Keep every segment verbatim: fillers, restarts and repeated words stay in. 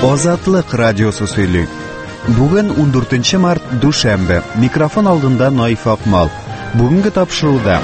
Азатлык радиосы сөйли. Бүген ундүртенче март дүшәмбе. Микрофон алдында Наиф Акмал. Бүгенге тапшыруда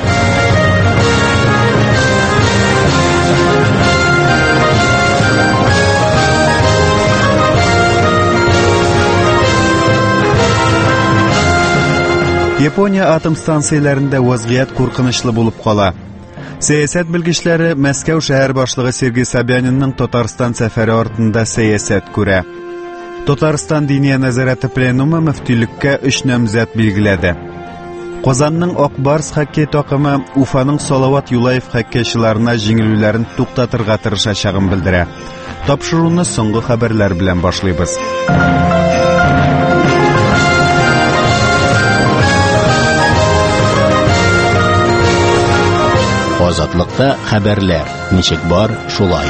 Япония атом станцияларында вазгыять куркынычлы булып кала. Сәясәт белгечләре Мәскәү шәһәр башлыгы Сергей Собянинның Татарстан сәфәре артында сәясәт күрә. Татарстан Диния нәзарәте пленумы мөфтилеккә өч намзәт билгеләде. Казанның Акбарс хоккей такымы Уфаның Салават Юлаев хоккейчыларына җиңелүләрен туктатырга тырышачагын белдерә. Тапшыруны соңгы хәбәрләр белән башлыйбыз. Азатлыкта хәбәрләр. Ничек бар, шулай.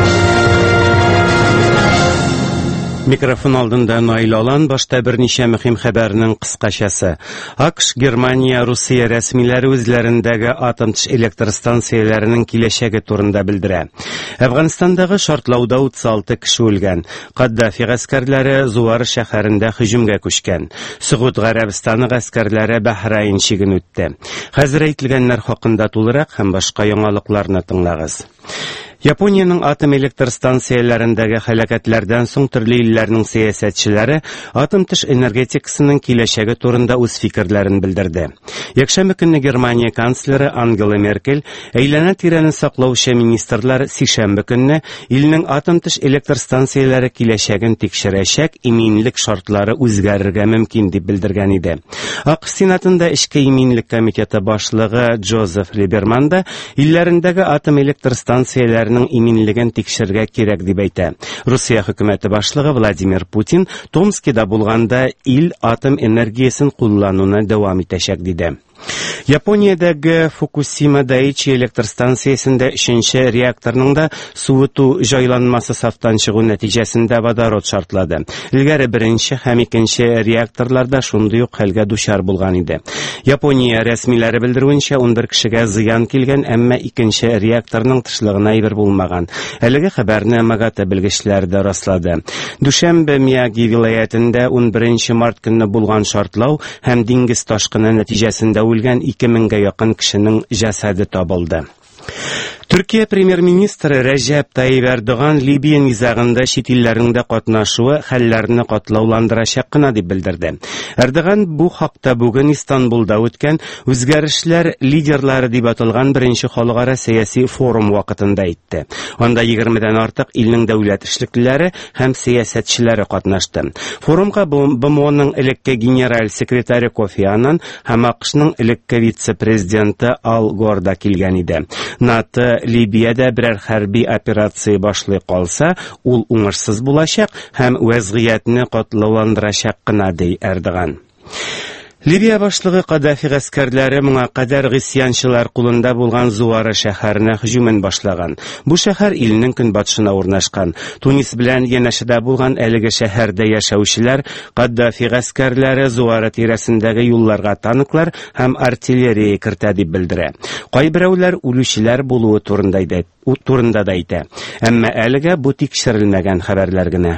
Микрофон алдында Наил Алан, башта берничә мөһим хәбәрнең кыскачасы. АКШ, Германия, Русия рәсмиләре үзләрендәге атом электр станцияләренең киләчәге турында белдерә. Әфганстандагы шартлауда утыз алты кеше үлгән. Каддафи гаскәрләре Зуар шәһәрендә һөҗүмгә күчкән. Сугуд Гарәбистаны гаскәрләре Бәһрәйн чиген үтте. Хәзер әйтелгәннәр хакында тулырак һәм башка яңалыкларны тыңлагыз. Япониянең атом электр станцияләрендәге һәлакәтләрдән соң төрле илләрнең сәясәтчеләре атом төш энергетикасының киләчәге турында үз фикерләрен белдерде. Якшәмбе көнне Германия канцлеры Ангела Меркель, әйләнә-тирәне саклаучы министрлар сишәмбе көнне илнең атом төш электр станцияләре киләчәген тикшерәчәк, иминлек шартлары үзгәрергә мөмкин дип белдергән иде. АКШ Сенатында Эчке иминлек комитеты башлыгы Джозеф Либерман да илләрендәге атом электр станцияләренең иминлеген тикшергә кирәк дип әйтә. Русия хөкүмәте башлыгы Владимир Путин Томскида булганда ил атом энергиясын куллануны дәвам итәчәк диде. Япониядәге Фукусима Дайичи электр станциясендә өченче реакторның да суыту җайланмасы сафтан чыгу нәтиҗәсендә водород шартлады. Илгәре беренче һәм икенче реакторларда шундый ук хәлгә дучар булган иде. Япония рәсмиләре белдерүенчә ун бер кешегә зыян килгән, әмма икенче реакторның тышлыгына әйбер булмаган. Әлеге хәбәрне Магата белгечләре дә раслады. Дүшәмбе Мияги вилаятендә ун беренче март көнне булган шартлау һәм диңгез ташкыны нәтиҗәсендә үлгән ике меңгә якын кешенең җәсәде табылды. Төркия премьер-министры Рәҗәп Таyyip Эрдоган Либия низагында чит илләрендә катнашуы хәлләрне катлауландырачак кына дип белдерде. Эрдоган бу хакта бүген Истанбулда үткән үзгәрешләр лидерлары дип аталган беренче халыкара сәяси форум вакытында әйтте. Анда егермедән артык илнең дәүләт эшлеклеләре һәм сәясәтчеләре катнашты. Форумга БМОның элекке генераль секретаре Кофи Аннан һәм АКШның элекке вице-президенты Ал Гор да килгән иде. НАТО Либиядә берәр хәрби операция башлый калса, ул уңышсыз булачак һәм вазгыятьне катлауландырачак кына ди Эрдоган. Либия башлыгы Каддафи гаскәрләре моңа кадәр гысьянчылар кулында булган Зуара шәһәренә һөҗүмен башлаган. Бу шәһәр илнең көнбатышына урнашкан. Тунис белән янәшәдә булган әлеге шәһәрдә яшәүчеләр Каддафи гаскәрләре Зуара тирәсендәге юлларга танклар һәм артиллерия кертә дип белдерә. Кайберәүләр үлүчеләр булуы турында да турында да әйтә. Әмма әлегә бу тикшерелмәгән хәбәрләр генә.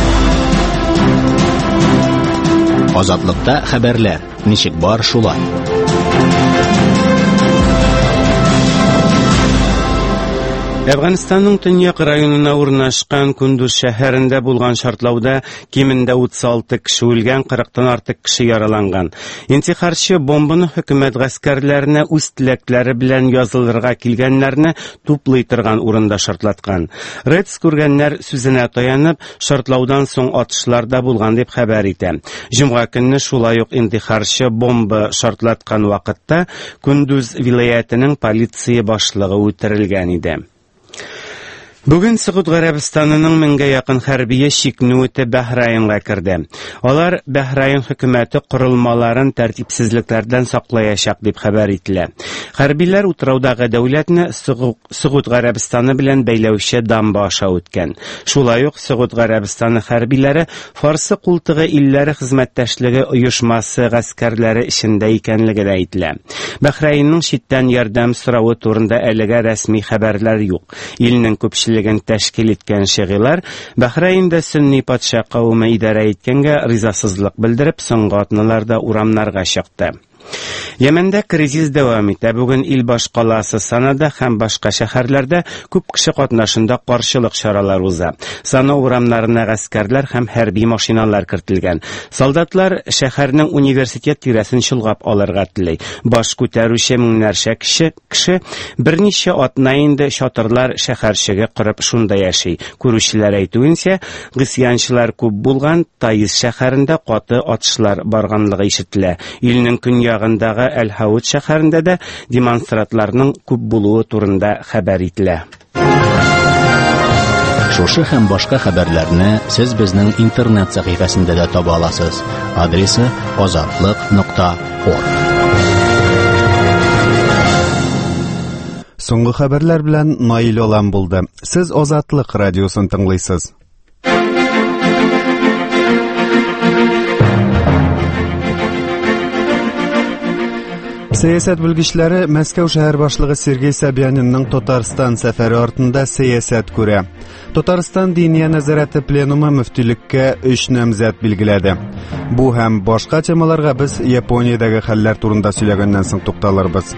Азатлыкта хәбәрләр. Ничек бар, шулай. Әфганстанның Төньяк районына урнашкан Кундуз шәһәрендә булган шартлауда кимендә утыз алты кеше үлгән, кырыктан артык кеше яраланган. Интихарчы бомбаны хөкүмәт гаскәрләренә үз теләкләре белән язылырга килгәннәрне туплый торган урында шартлаткан. Рeds күргәннәр сүзенә таянып, шартлаудан соң атышлар да булган дип хәбәр итә. Җомга көнне шулай ук интихарчы бомба шартлаткан вакытта Кундуз вилаятының полиция башлыгы үтерелгән иде. Бүген Сугуд Гарәбистанының меңгә якын хәрбие чикне үтеп Бәһрәйнгә керде. Алар Бәһрәйн хөкүмәте корылмаларын тәртипсезлекләрдән саклаячак дип хәбәр ителә. Хәрбиләр утраудагы дәүләтне Сугуд Гарәбистаны белән бәйләүче дамба аша үткән. Шулай ук Сугуд Гарәбистаны хәрбиләре Фарсы култыгы илләре хезмәттәшлеге оешмасы гаскәрләре эшендә икәнлеге дә әйтелә. Бәһрәйнның читтән ярдәм соравы турында әлегә рәсми хәбәрләр юк. Илнең күпчелеге җитәкчелеген тәшкил иткән шигылар Бәхрәйндә сөнни патша кавымы идарә иткәнгә ризасызлык белдереп, соңгы атналарда урамнарга чыкты. Йәмәндә кризис дәвам итә. Бүген Илбаш каласы Санада һәм башка шәһәрләрдә күп кеше катнашында каршылык чаралары уза. Сана урамнарына гаскәрләр һәм хәрби машиналар кертелгән. Солдатлар шәһәрнең университет тирәсен чолгап алырга тели. Баш күтәрүче меңнәрчә кеше, кеше берничә атна инде чатырлар шәһәрчеге корып шунда яши. Күрүчеләр әйтүенчә, гысьянчылар күп булган Таиз шәһәрендә каты атышлар барганлыгы ишетелә. Илнең көньягындагы Әл-Хауд шәһәрендә дә демонстрантларның күп булуы турында хәбәр ителә. Шушы һәм башка хәбәрләрне сез безнең интернет сәхифәсендә дә таба аласыз. Адресы азатлык нокта орг. Соңгы хәбәрләр белән Наил Олан булды. Сез Азатлык радиосын тыңлыйсыз. Сәясәт белгечләре Мәскәү шәһәр башлыгы Сергей Собянинның Татарстан сәфәре артында сәясәт күрә. Татарстан Диния нәзарәте пленумы мөфтилеккә өч намзәт билгеләде. Бу һәм башка темаларга без Япониядәге хәлләр турында сөйләгәннән соң тукталырбыз.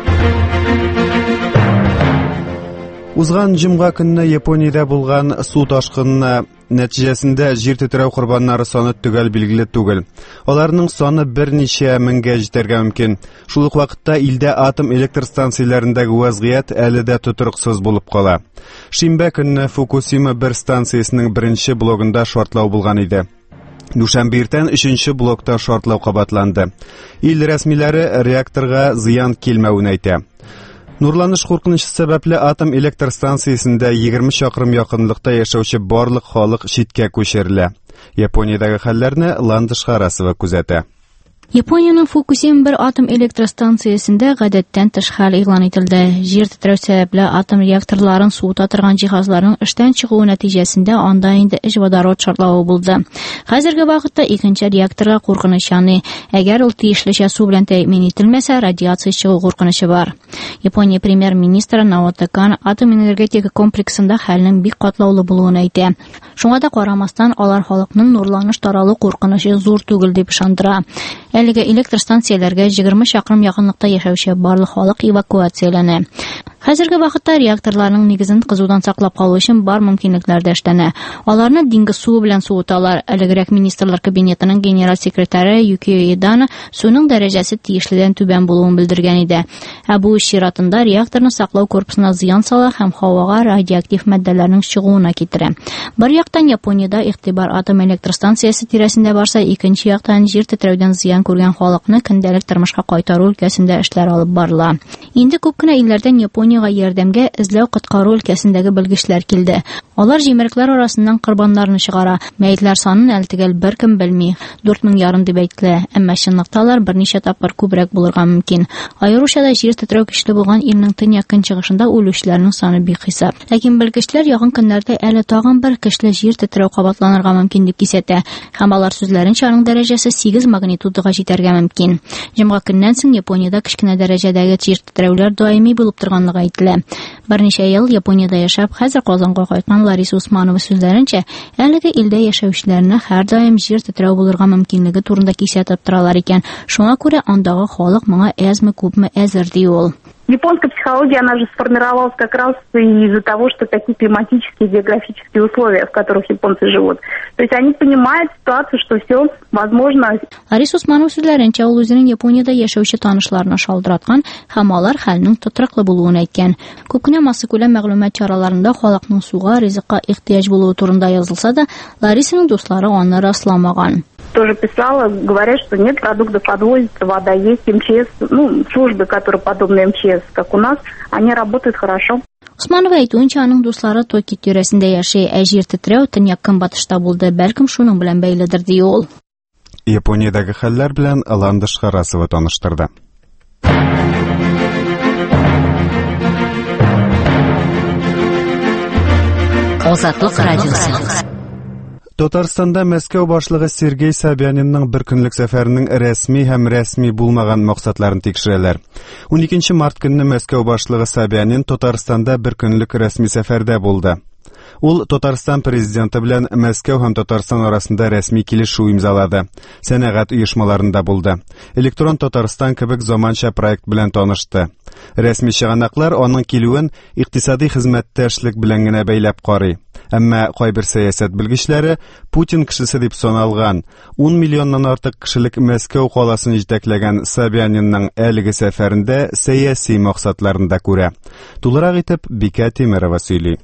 Узган җомга көнне Япониядә булган су ташкынына нәтиҗәсендә җир тетрәү корбаннары саны төгәл билгеле түгел. Аларның саны берничә меңгә җитәргә мөмкин. Шул ук вакытта илдә атом электр станцияләрендәге вазгыять әле дә тотрыксыз булып кала. Шимбә көнне Фукусима бер станциясенең беренче блогында шартлау булган иде. Дүшәмбе иртән өченче блокта шартлау кабатланды. Ил рәсмиләре реакторга зыян килмәвен әйтә. Нурланыш куркынычы сәбәпле атом электр станциясендә егерме чакрым якынлыкта яшәүче барлык халык читкә күчерелә. Япониядәге хәлләрне Ландыш Харасова күзәтә. Япониянең Фукусима бер атом электростанциясендә гадәттән тыш хәл игълан ителде. Җир тетрәү сәбәпле атом реакторларын суыта торган җиһазларның эштән чыгуы нәтиҗәсендә анда инде эш водород шартлавы булды. Хәзерге вакытта икенче реакторга куркыныч яный. Әгәр ул тиешлечә су белән тәэмин ителмәсә, радиация чыгу куркынычы бар. Япония премьер-министры Наото Кан атом энергетика комплексында хәлнең бик катлаулы булуын әйтә. Шуңа да карамастан алар халыкның нурланыш таралу куркынычы зур түгел дип ышандыра. Әлеге электр станцияләргә егерме чакрым якынлыкта яшәүче барлык халык эвакуацияләнә. Хәзерге вакытта реакторларның нигезен кызудан саклап калу өчен бар мөмкинлекләр дә эшләнә. Аларны диңгез суы белән суыталар. Әлегрәк министрлар кабинетының генераль секретаре Юкио Идана суның дәрәҗәсе тиешледән түбән булуын белдергән иде. Ә бу чиратында реакторны саклау корпусына зыян сала һәм һавага радиоактив матдәләрнең чыгуына китерә. Бер яктан Япониядә игътибар атом электр станциясе тирәсендә барса, икенче яктан җир тетрәүдән зыян күргән халыкны көндәлек тормышка кайтару өлкәсендә эшләр алып барыла. Инде күп кенә илләрдән Япониягә ярдәмгә эзләү коткару өлкәсендәге белгечләр килде. Алар җимерекләр арасыннан корбаннарны чыгара. Мәйетләр санын әле төгәл беркем белми. дүрт мең ярым дип әйтелә, әмма чынлыкта алар берничә тапкыр күбрәк булырга мөмкин. Аеруча да җир тетрәү көчле булган илнең төньяк көнчыгышында үлүчеләрнең саны бик хисап. Ләкин белгечләр якын көннәрдә әле тагын бер көчле җир тетрәү кабатланырга мөмкин дип кисәтә. Һәм алар сүзләренчә аның дәрәҗәсе сигез магнитудага җитәргә мөмкин. Җомга көннән соң Япониядә кечкенә дәрәҗәдәге җир тетрәүләр даими булып торганлыгы әйтелә. Берничә ел Япониядә яшәп, хәзер Казанга кайткан Лариса Усманова сүзләренчә, әлеге илдә яшәүчеләрне һәрдаим җир тетрәү булырга мөмкинлеге турында кисәтеп торалар икән. Шуңа күрә андагы халык моңа әзме күпме әзер ди ул. Японская психология, она же сформировалась как раз из-за того, что такие климатические, географические условия, в которых японцы живут. То есть они понимают ситуацию, что все возможно. Лариса Усманова сүзләренчә, ул үзенең Япониядә яшәүче танышларына шалтыраткан һәм алар хәлнең тотрыклы булуын әйткән. Күп кенә массакүләм мәгълүмат чараларында халыкның суга, ризыкка ихтыяҗ булуы турында язылса да, Ларисаның дуслары аны расламаган. Тоже писала, говорят, что нет, продуктов подвозится, вода есть, МЧС, ну, службы, которые подобны МЧС, как у нас, они работают хорошо. Усманова әйтүенчә, аның дуслары Токио тирәсендә яши, ә җир тетрәү төньяк көнбатышта булды, бәлкем шуның белән бәйледер ди ул. Япониядәге хәлләр белән Ландыш Харасова таныштырды. Азатлык радиосы. Татарстанда Мәскәү башлыгы Сергей Собянинның бер көнлек сәфәренең рәсми һәм рәсми булмаган максатларын тикшерәләр. уникенче март көнне Мәскәү башлыгы Собянин Татарстанда бер көнлек рәсми сәфәрдә булды. Ул Татарстан президенты белән Мәскәү һәм Татарстан арасында рәсми килешү имзалады. Сәнәгать оешмаларында булды. Электрон Татарстан кебек заманча проект белән танышты. Рәсми чыганаклар аның килүен икътисади хезмәттәшлек белән генә бәйләп карый. Әмма кайбер сәясәт белгечләре Путин кешесе дип саналган ун миллионнан артык кешелек Мәскәү каласын җитәкләгән Собянинның әлеге сәфәрендә сәяси максатларында күрә. Тулырак итеп Бикә Тимерова сөйли.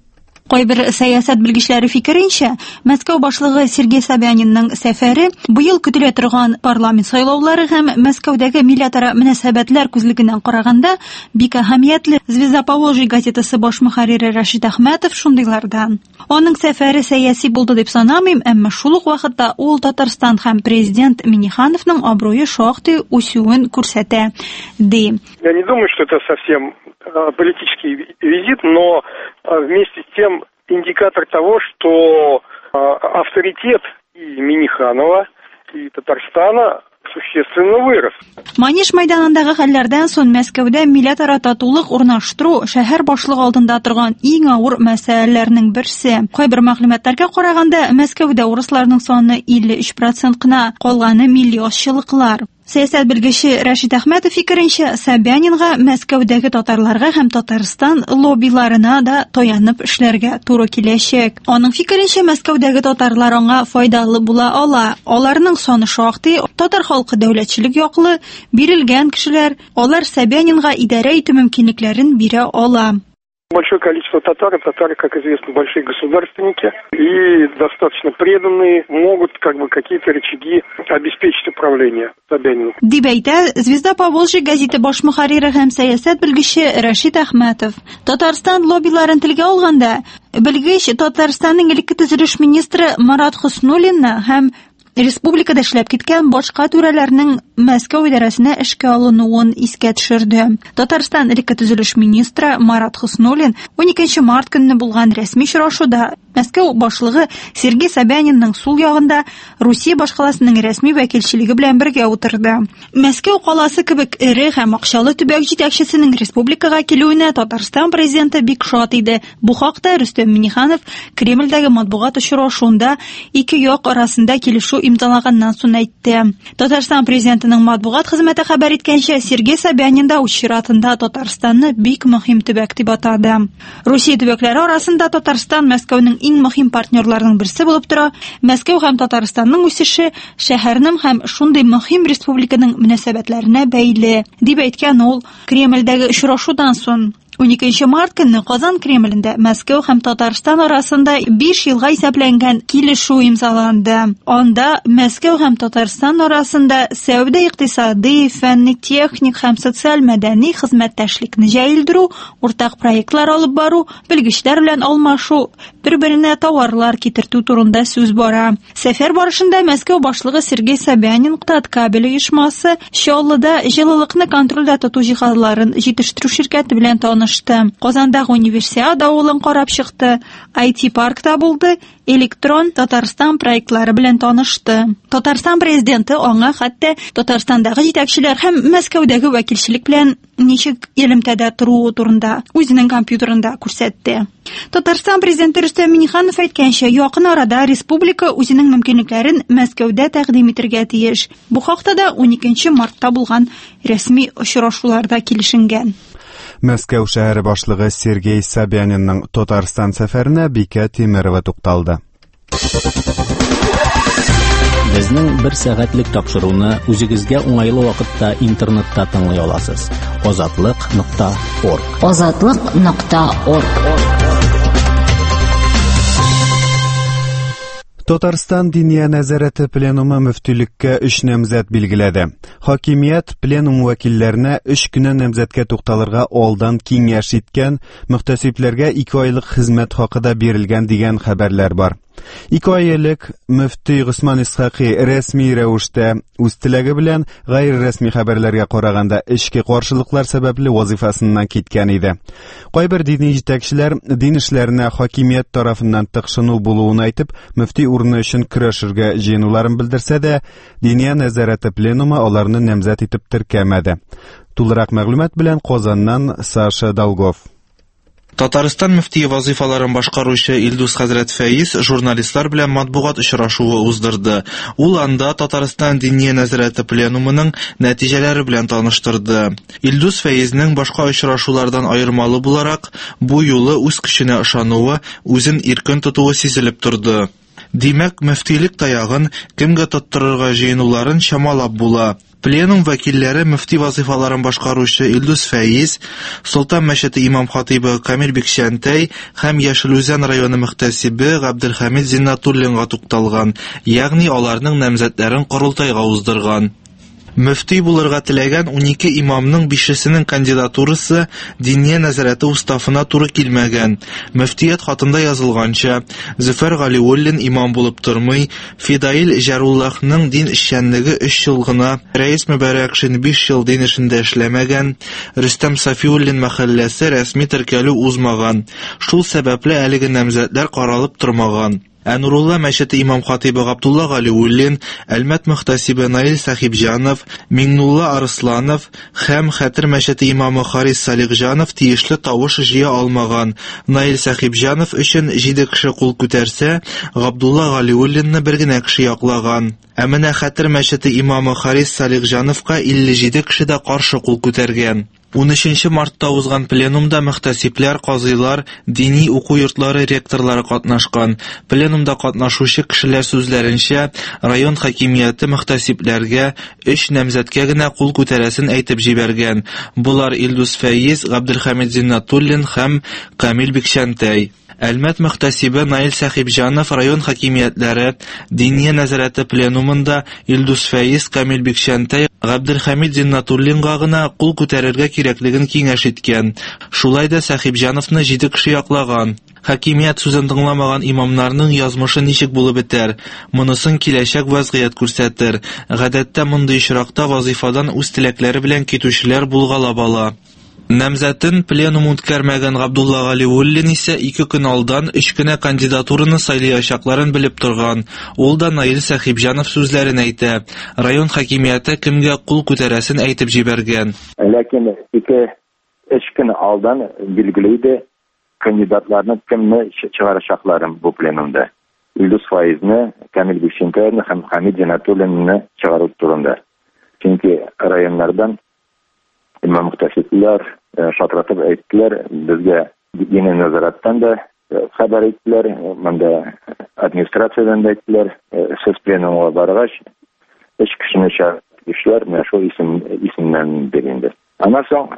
Кайбер сәясәт белгечләре фикеренчә, Мәскәү башлыгы Сергей Собянинның сәфәре быел көтелә торган парламент сайлаулары һәм Мәскәүдәге милләтара мөнәсәбәтләр күзлегеннән караганда бик әһәмиятле. Звезда Поволжья газетасы баш мөхәррире Рашид Әхмәтов шундыйлардан. Аның сәфәре сәяси булды дип санамыйм, әмма шул ук вакытта ул Татарстан һәм президент Миннихановның абруе шактый үсүен күрсәтә, ди. Я не думаю, что это совсем политический визит, но вместе с тем индикатор того, что авторитет и Минниханова, и Татарстана существенно вырос. Маниш мәйданындагы хәлләрдән соң Мәскәүдә милләтара татулык урнаштыру шәһәр башлыгы алдында торган иң авыр мәсьәләләрнең берсе. Кайбер мәгълүматларга караганда, Мәскәүдә урысларның саны илле өч процент кына, калганы милли ашчылыклар. Сәясәт белгече Рашид Әхмәтов фикеренчә, Собянинга Мәскәүдәге татарларга һәм Татарстан лоббиларына да таянып эшләргә туры киләчәк. Аның фикеренчә, Мәскәүдәге татарлар аңа файдалы була ала. Аларның саны шактый, татар халкы дәүләтчелек яклы, бирелгән кешеләр, алар Собянинга идарә итү мөмкинлекләрен бирә ала. Большое количество татар, татары, как известно, большие государственники и достаточно преданные, могут как бы какие-то рычаги обеспечить управление Собянину. Дип әйтә Звезда Поволжья газеты баш мөхәррире һәм сәясәт белгече Рашид Әхмәтов. Татарстан лоббиларын телгә алганда, белгеч Татарстанның элекке төзелеш министры Марат Хуснуллинны һәм республикада эшләп киткән башка түрәләрнең Мәскәү идарәсенә эшкә алынуын искә төшерде. Татарстан элекке төзелеш министры Марат Хуснуллин он икенче март көнне булган рәсми очрашуда Мәскәү башлыгы Сергей Собянинның сул ягында Русия башкаласының рәсми вәкилчелеге белән бергә утырды. Мәскәү каласы кебек эре һәм акчалы төбәк җитәкчесенең республикага килүенә Татарстан президенты бик шат иде. Бу хакта Рөстәм Минниханов Кремльдәге матбугат очрашуында ике як арасында килешү имзалаганнан соң әйтте. Татарстан президентының матбугат хезмәте хәбәр иткәнчә, Сергей Собянин да үз чиратында Татарстанны бик мөһим төбәк дип атады. Русия төбәкләре арасында Татарстан Мәскәүнең иң мөһим партнерларының берсе булып тора. Мәскәү һәм Татарстанның үсеше шәһәрнең һәм шундый мөһим республиканың мөнәсәбәтләренә бәйле, дип әйткән ул Кремльдәге очрашудан соң. он икенче март көнне Казан Кремлендә Мәскәү һәм Татарстан арасында биш елга исәпләнгән килешү имзаланды. Анда Мәскәү һәм Татарстан арасында сәүдә-икътисади, фәнни-техник һәм социаль-мәдәни хезмәттәшлекне җәелдерү, уртак проектлар алып бару, белгечләр белән алмашу, бер-беренә товарлар китертү турында сүз бара. Сәфәр барышында Мәскәү башлыгы Сергей Собянин Таткабель оешмасы Чаллыда җылылыкны контрольдә тоту җиһазларын җитештерү ширкәте белән таныш. Казандагы универсиада авылын карап чыкты. ай ти паркта булды. Электрон Татарстан проектлары белән танышты. Татарстан президенты аңа хәтта Татарстандагы җитәкчеләр һәм Мәскәүдәге вәкилчелек белән ничек элемтәдә тору турында үзенең компьютерында күрсәтте. Татарстан президенты Рөстәм Минниханов әйткәнчә, якын арада республика үзенең мөмкинлекләрен Мәскәүдә тәкъдим итәргә тиеш. Бу хакта да он икенче мартта булган рәсми очрашуларда килешенгән. Мәскәү шәһәре башлыгы Сергей Собянинның Татарстан сәфәренә Бикә Тимерова тукталды. Безнең бер сәгатьлек тапшыруны үзегезгә уңайлы вакытта интернетта тыңлый аласыз. азатлык нокта орг. азатлык нокта орг. Татарстан Диния нәзарәте пленумы мөфтилеккә өч намзәт билгеләде. Хакимият пленум вәкилләренә өч көннән намзәткә тукталырга алдан киңәш иткән, мөхтәсибләргә ике айлык хезмәт хакы да бирелгән дигән хәбәрләр бар. Ике ай элек мөфти Госман Исхакый рәсми рәвештә үз теләге белән гайр-рәсми хәбәрләргә караганда эчке каршылыклар сәбәпле вазифасыннан киткән иде. Кайбер дини җитәкчеләр дин эшләренә хакимият тарафыннан тыкшыну булуын әйтеп, мөфти урыны өчен көрәшергә җыенуларын белдерсә дә, Диния нәзарәте пленумы аларны намзәт итеп теркәмәде. Тулырак мәгълүмат белән Казаннан Саша Долгов. Татарстан мөфтие вазифаларын башкаручы Илдус хәзрәт Фәиз журналистлар белән матбугат очрашуы уздырды. Ул анда Татарстан дини нәзарәте пленумының нәтиҗәләре белән таныштырды. Илдус Фәизнең башка очрашулардан аермалы буларак, бу юлы үз көченә ышануы, үзен иркен тотуы сизелеп торды. Димәк, мөфтилек таягын кемгә тоттырырга җыенуларын чамалап була. Пленум вәкилләре мөфти вазифаларын башкаручы Илдус Фәиз, Солтан мәчете имам-хатибы Камил Бикчәнтәй һәм Яшелүзән районы мөхтәсибе Габделхамид Зиннатуллинга тукталган, ягъни аларның намзәтләрен корылтайга уздырган. Мөфти булырга теләгән унике имамның бишесенең кандидатурасы диния нәзарәте уставына туры килмәгән. Мөфтият хатында язылганча, Зөфәр Галиуллин имам булып тормый, Фидаил Җаруллахның дин эшчәнлеге өч ел гына, Рәис Мөбарәкшин биш ел дин эшендә эшләмәгән, Рөстәм Сафиуллин мәхәлләсе рәсми теркәлү узмаган. Шул сәбәпле әлеге намзәтләр каралып тормаган. Нурулла мәчете имам-хатибы Габдулла Галиуллин, Әлмәт мөхтәсибе Наил Сахибҗанов, Миңнулла Арсланов һәм Хәтер мәчете имамы Харис Салихҗанов тиешле тавыш җыя алмаган. Наил Сахибҗанов өчен җиде кеше кул күтәрсә, Габдулла Галиуллинны бер генә кеше яклаган. Ә менә Хәтер мәчете имамы Харис Салихҗановка илле җиде кеше дә каршы кул күтәргән. унөченче мартта узган пленумда мөхтәсибләр, казыйлар, дини уку йортлары ректорлары катнашкан. Пленумда катнашучы кешеләр сүзләренчә, район хакимияте мөхтәсибләргә өч намзәткә генә кул күтәрәсен әйтеп җибәргән. Булар Илдус Фәиз, Габделхамид Зиннатуллин һәм Камил Бикчәнтәй. Әлмәт мөхтәсибе Наил Сахибҗанов район хакимиятләре диния нәзарәте пленумында Илдус Фәиз, Камил Бикчәнтәй, Габделхамид Зиннатуллинга гына кул күтәрергә кирәклеген киңәш иткән. Шулай да Сахибҗановны җиде кеше яклаган. Хакимият сүзен тыңламаган имамнарның язмышы ничек булып бетәр? Монысын киләчәк вазгыять күрсәтер. Гадәттә мондый очракта вазифадан үз теләкләре белән китүчеләр булгалап ала. Намзәтен пленум үткәрмәгән Габдулла Галиуллин исә ике көн алдан өч кенә кандидатураны сайлаячакларын белеп торган. Ул да Наил Сахибҗанов сүзләрен әйтә. Район хакимияте кемгә кул күтәрәсен әйтеп җибәргән. Ләкин ике-өч көн алдан билгеле иде кандидатларны кемне чыгарачакларын бу пленумда. Илдус Фәизне, Камил Бикчәнтәйне һәм Хамид Зиннатуллинны чыгару турында. Чөнки районнардан имам мөхтәсибләр шатратып әйттеләр, безгә дини нәзарәттән дә хәбәр иттеләр, монда администрациядән дә әйттеләр, сез пленумга баргач, өч кешене чыгарышлар, менә шул исем исемнәрен биренде. Аннан соң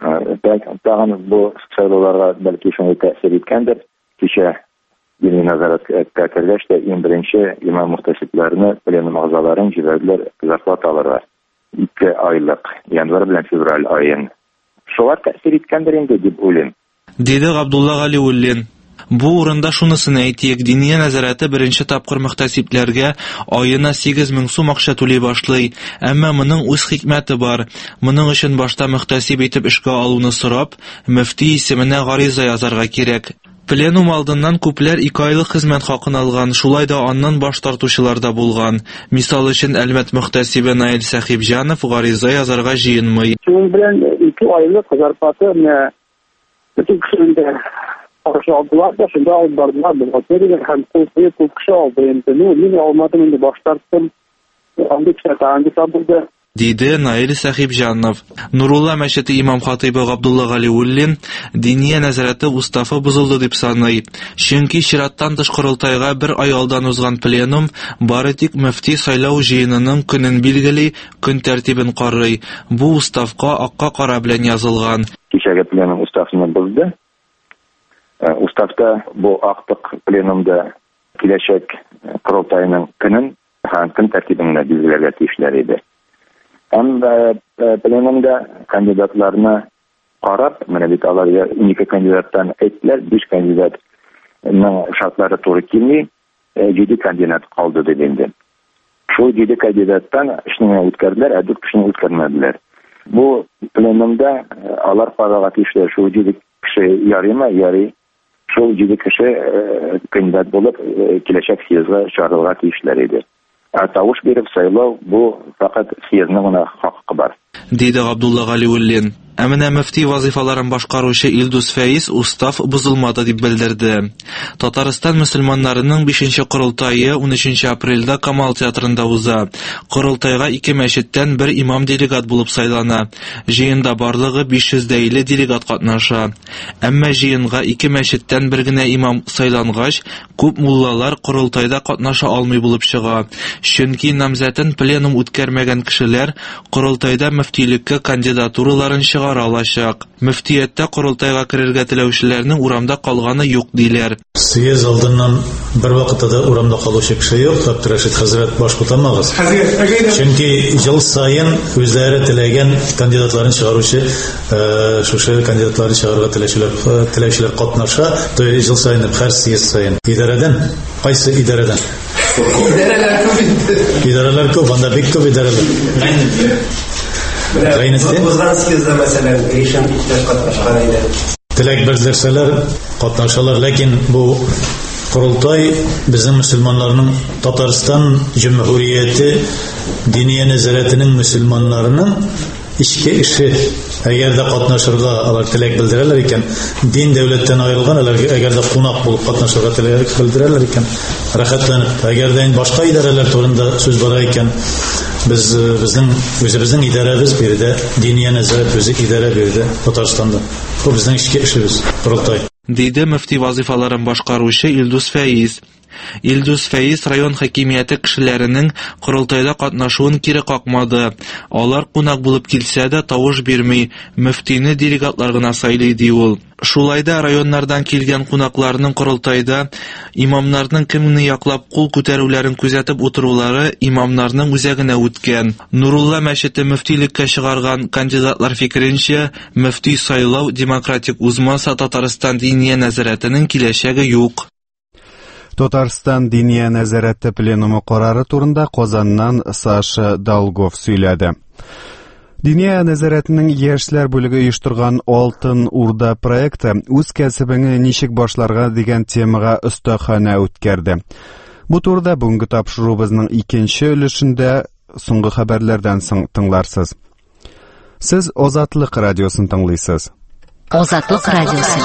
тагын бу сайлауларга бәлки шундый тәэсир иткәндер. Кичә дини нәзарәткә кергәч тә иң беренче имам мөхтәсибләрне пленум әгъзаларын җибәрделәр зарплата алырга. Ике айлык, январь белән февраль айын. Шулар тәэсир иткәндер инде дип уйлыйм. Диде Габдулла Галиуллин. Бу урында шунысын әйтик, диния нәзарәте беренче тапкыр мөхтәсибләргә аена сигез мең сум акча түли башлый. Әмма моның үз хикмәте бар. Моның өчен башта мөхтәсиб итеп эшкә алуны сорап, мөфти исеменә гариза язарга кирәк. Пленум алдыннан күпләр ике айлык хезмәт хакын алган, шулай да аннан баш тартучылар да булган. Мисал өчен Әлмәт мөхтәсибе Наил Сахибҗанов гариза язарга җыенмый. Шуның белән ике айлык зарплата менә бөтен кешеләргә акча алдылар да, шунда алып бардылар. Бу хәтле һәм күп күп кеше алды. Инде мин алмадым, инде баш тарттым. Андый кеше тагын табылды. Диде Наил Сахибҗанов. Нурулла мәчете имам-хатибы Габдулла Галиуллин диния нәзарәте уставы бозылды дип саный. Чөнки чираттан тыш корылтайга бер ай алдан узган пленум бары тик мөфти сайлау җыенының көнен билгели, көн тәртибен карый. Бу уставка акка кара белән язылган. Кичәге пленум уставны бозды. Уставта бу актык пленумда киләчәк корылтайның көнен һәм көн тәртибен билгеләргә тиешләр иде. Һәм пленумда кандидатларны карап, менә бит алар унике кандидаттан әйттеләр, биш кандидатның шартлары туры килми, җиде кандидат калды дип инде. Шул җиде кандидаттан эшне үткәрделәр, ә дүрт кешене үткәрмәделәр. Бу пленумда алар карарга тиешләр, шул җиде кеше ярыймы, ярый. Шул җиде кеше кандидат булып киләчәк съездга чыгарылырга тиешләр иде. Ә тавыш биреп сайлау бу фақат съездның гына хакы бар. Диде Габдулла Галиуллин. Ә менә мөфти вазифаларын башкаручы Илдус Фәиз устав бузылмады дип белдерде. Татарстан мөселманнарының бишенче корылтайы унөченче апрельдә Камал театрында уза. Корылтайга ике мәчеттән бер имам делегат булып сайлана. Җыенда барлыгы биш йөз дә илле делегат катнаша. Әмма җыенга ике мәчеттән бер генә имам сайлангач, күп муллалар корылтайда катнаша алмый булып чыга. Чөнки намзәтен пленум үткәрмәгән кешеләр корылтайда мөфтилеккә кандидатураларын чыгара алачак. Мөфтияттә корылтайга керергә теләүчеләрнең урамда калганы юк диләр. Съезд алдыннан бер вакытта да урамда калучы кеше юк, Абдрашид хәзрәт баш кутамагыз. Чөнки ел сайын үзләре теләгән кандидатларын чыгаручы, шушы кандидатларын чыгарга теләүчеләр теләүчеләр катнаша, то ел сайын һәр съезд сайын. Идарәдән, кайсы идарәдән? Идарәләр күп. Идарәләр күп, анда бик күп идарәләр. Теләк белдерсәләр катнашалар, ләкин бу корылтай безнең мөселманнарның Татарстан Җөмһүрияте Диния нәзарәтенең мөселманнарының ичке эше. Әгәр дә катнашырга алар теләк белдерәләр икән, дин дәүләттән аерылган, алар әгәр дә кунак булып катнашырга теләк белдерәләр икән, рәхәтләнеп, әгәр дә башка идарәләр турында сүз бара икән, без безнең үзебезнең идарәбез бирде, Диния нәзарәт үзе идарә бирде Татарстанда. Бу безнең ичке эшебез, корылтай. Диде мөфти вазифаларын башкаручы Илдус Фәиз. Илдус Фәиз район хакимияте кешеләренең корылтайда катнашуын кире какмады. Алар кунак булып килсә дә тавыш бирми, мөфтине делегатлар гына сайлый ди ул. Шулайда районнардан килгән кунакларның корылтайда имамнарның кемне яклап кул күтәрүләрен күзәтеп утырулары имамнарның үзәгенә үткән. Нурулла мәчете мөфтилеккә чыгарган кандидатлар фикеренчә, мөфти сайлау демократик узмаса Татарстан диния нәзарәтенең киләчәге юк. Татарстан Диния нәзарәте пленумы карары турында Казаннан Саша Долгов сөйләде. Диния нәзарәтенең яшьләр бүлеге оештырган Алтын Урда проекты үз кәсебеңне ничек башларга дигән темага остахана үткәрде. Бу турыда бүгенге тапшырубызның икенче өлешендә соңгы хәбәрләрдән соң тыңларсыз. Сез Азатлык радиосын тыңлыйсыз. Азатлык радиосы.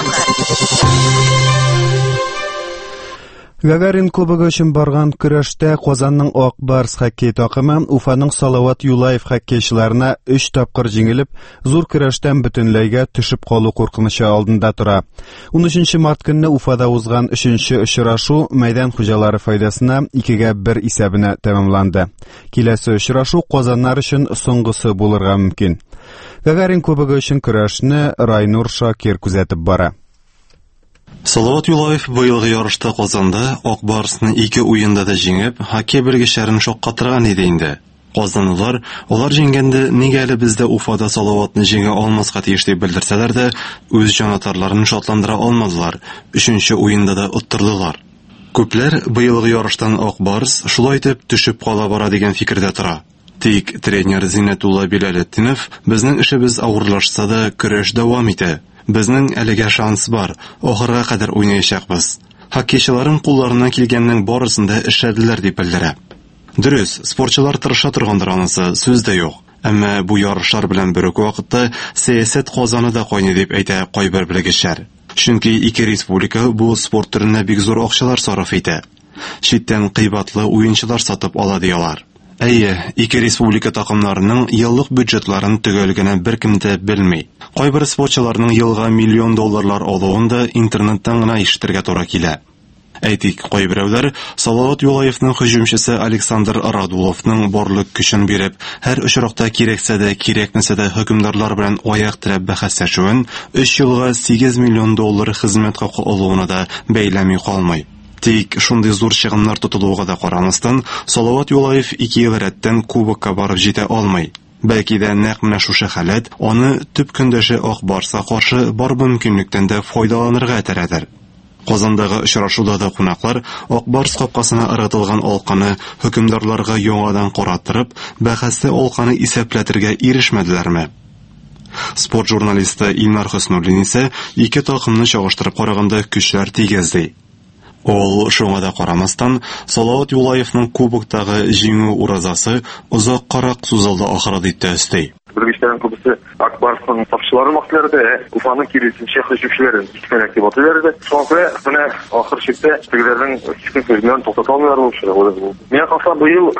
Гагарин кубогы өчен барган көрәштә Казанның Ак Барс хоккей такымы Уфаның Салават Юлаев хоккейчыларына өч тапкыр җиңелеп, зур көрәштән бөтенләйгә төшеп калу куркынычы алдында тора. унөченче март көнне Уфада узган өченче очрашу мәйдан хуҗалары файдасына икегә бер исәбенә тәмамланды. Киләсе очрашу Казаннар өчен соңгысы булырга мөмкин. Гагарин кубогы өчен көрәшне Райнур Шакир күзәтеп бара. Салават Юлаев быелгы ярышта Казанда Ак Барсны ике уенда да җиңеп, хоккей белгечләрен шаккатырган иде инде. Казанлылар, алар җиңгәндә, нигә әле бездә Уфада Салаватны җиңә алмаска тиеш дип белдерсәләр дә, үз җанатарларын шатландыра алмадылар. Өченче уенда да оттырдылар. Күпләр быелгы ярыштан Ак Барс шулай итеп төшеп кала бара дигән фикердә тора. Тик тренер Зиннәтулла Билалетдинов, безнең эшебез авырлашса да көрәш дәвам итә. Безнең әлегә шанс бар, ахырга кадәр уйнаячакбыз. Хоккейчыларның кулларына килгәннең барысын да эшләделәр дип белдерә. Дөрес, спортчылар тырыша торгандыр, анысы сүз дә юк. Әмма бу ярышлар белән бер үк вакытта сәясәт казаны да кайный дип әйтә кайбер белгечләр. Чөнки ике республика бу спорт төренә бик зур акчалар сарыф итә. Читтән кыйбатлы уенчылар сатып ала диялар. Әйе, ике республика такымнарының еллык бюджетларын төгәл генә беркем дә белми. Кайбер спортчыларның елга миллион долларлар алуын да интернеттан гына ишетергә туры килә. Әйтик, кайберәүләр Салават Юлаевның һөҗүмчесе Александр Радуловның барлык көчен биреп, һәр очракта кирәксә дә, кирәкмәсә дә хөкемдарлар белән аяк терәп бәхәсләшүен өч елга сигез миллион доллар хезмәт хакы алуына да бәйләми калмый. Тик шундый зур чыгымнар тотылуга да карамастан, Салават Юлаев ике ел рәттән кубокка барып җитә алмый. Бәлки дә нәкъ менә шушы хәләт аны төп көндәше Ак Барска каршы бар мөмкинлектән дә файдаланырга этәрәдер. Казандагы очрашуда да кунаклар Ак Барс капкасына ыргытылган алканы хөкемдарларга яңадан караттырып, бәхәсле алканы исәпләтергә ирешмәделәрме? Спорт журналисты Илнар Хөснуллин исә ике такымны чагыштырып караганда көчләр тигез ди. Ул шуңа да карамастан, Салават Юлаевның кубоктагы җиңү уразасы озак карак сузылды ахыры дип тәэсти. белгечләрнең күбесе Ак Барсның сакчылары мактылары, Уфаның киресенчә һөҗүмчеләре искәнәк дип атыйлар. Шуңа менә ахыр чиктә тегеләрнең кискен сүзләрен туктата алмыйлар булды. Миңа калса бу ел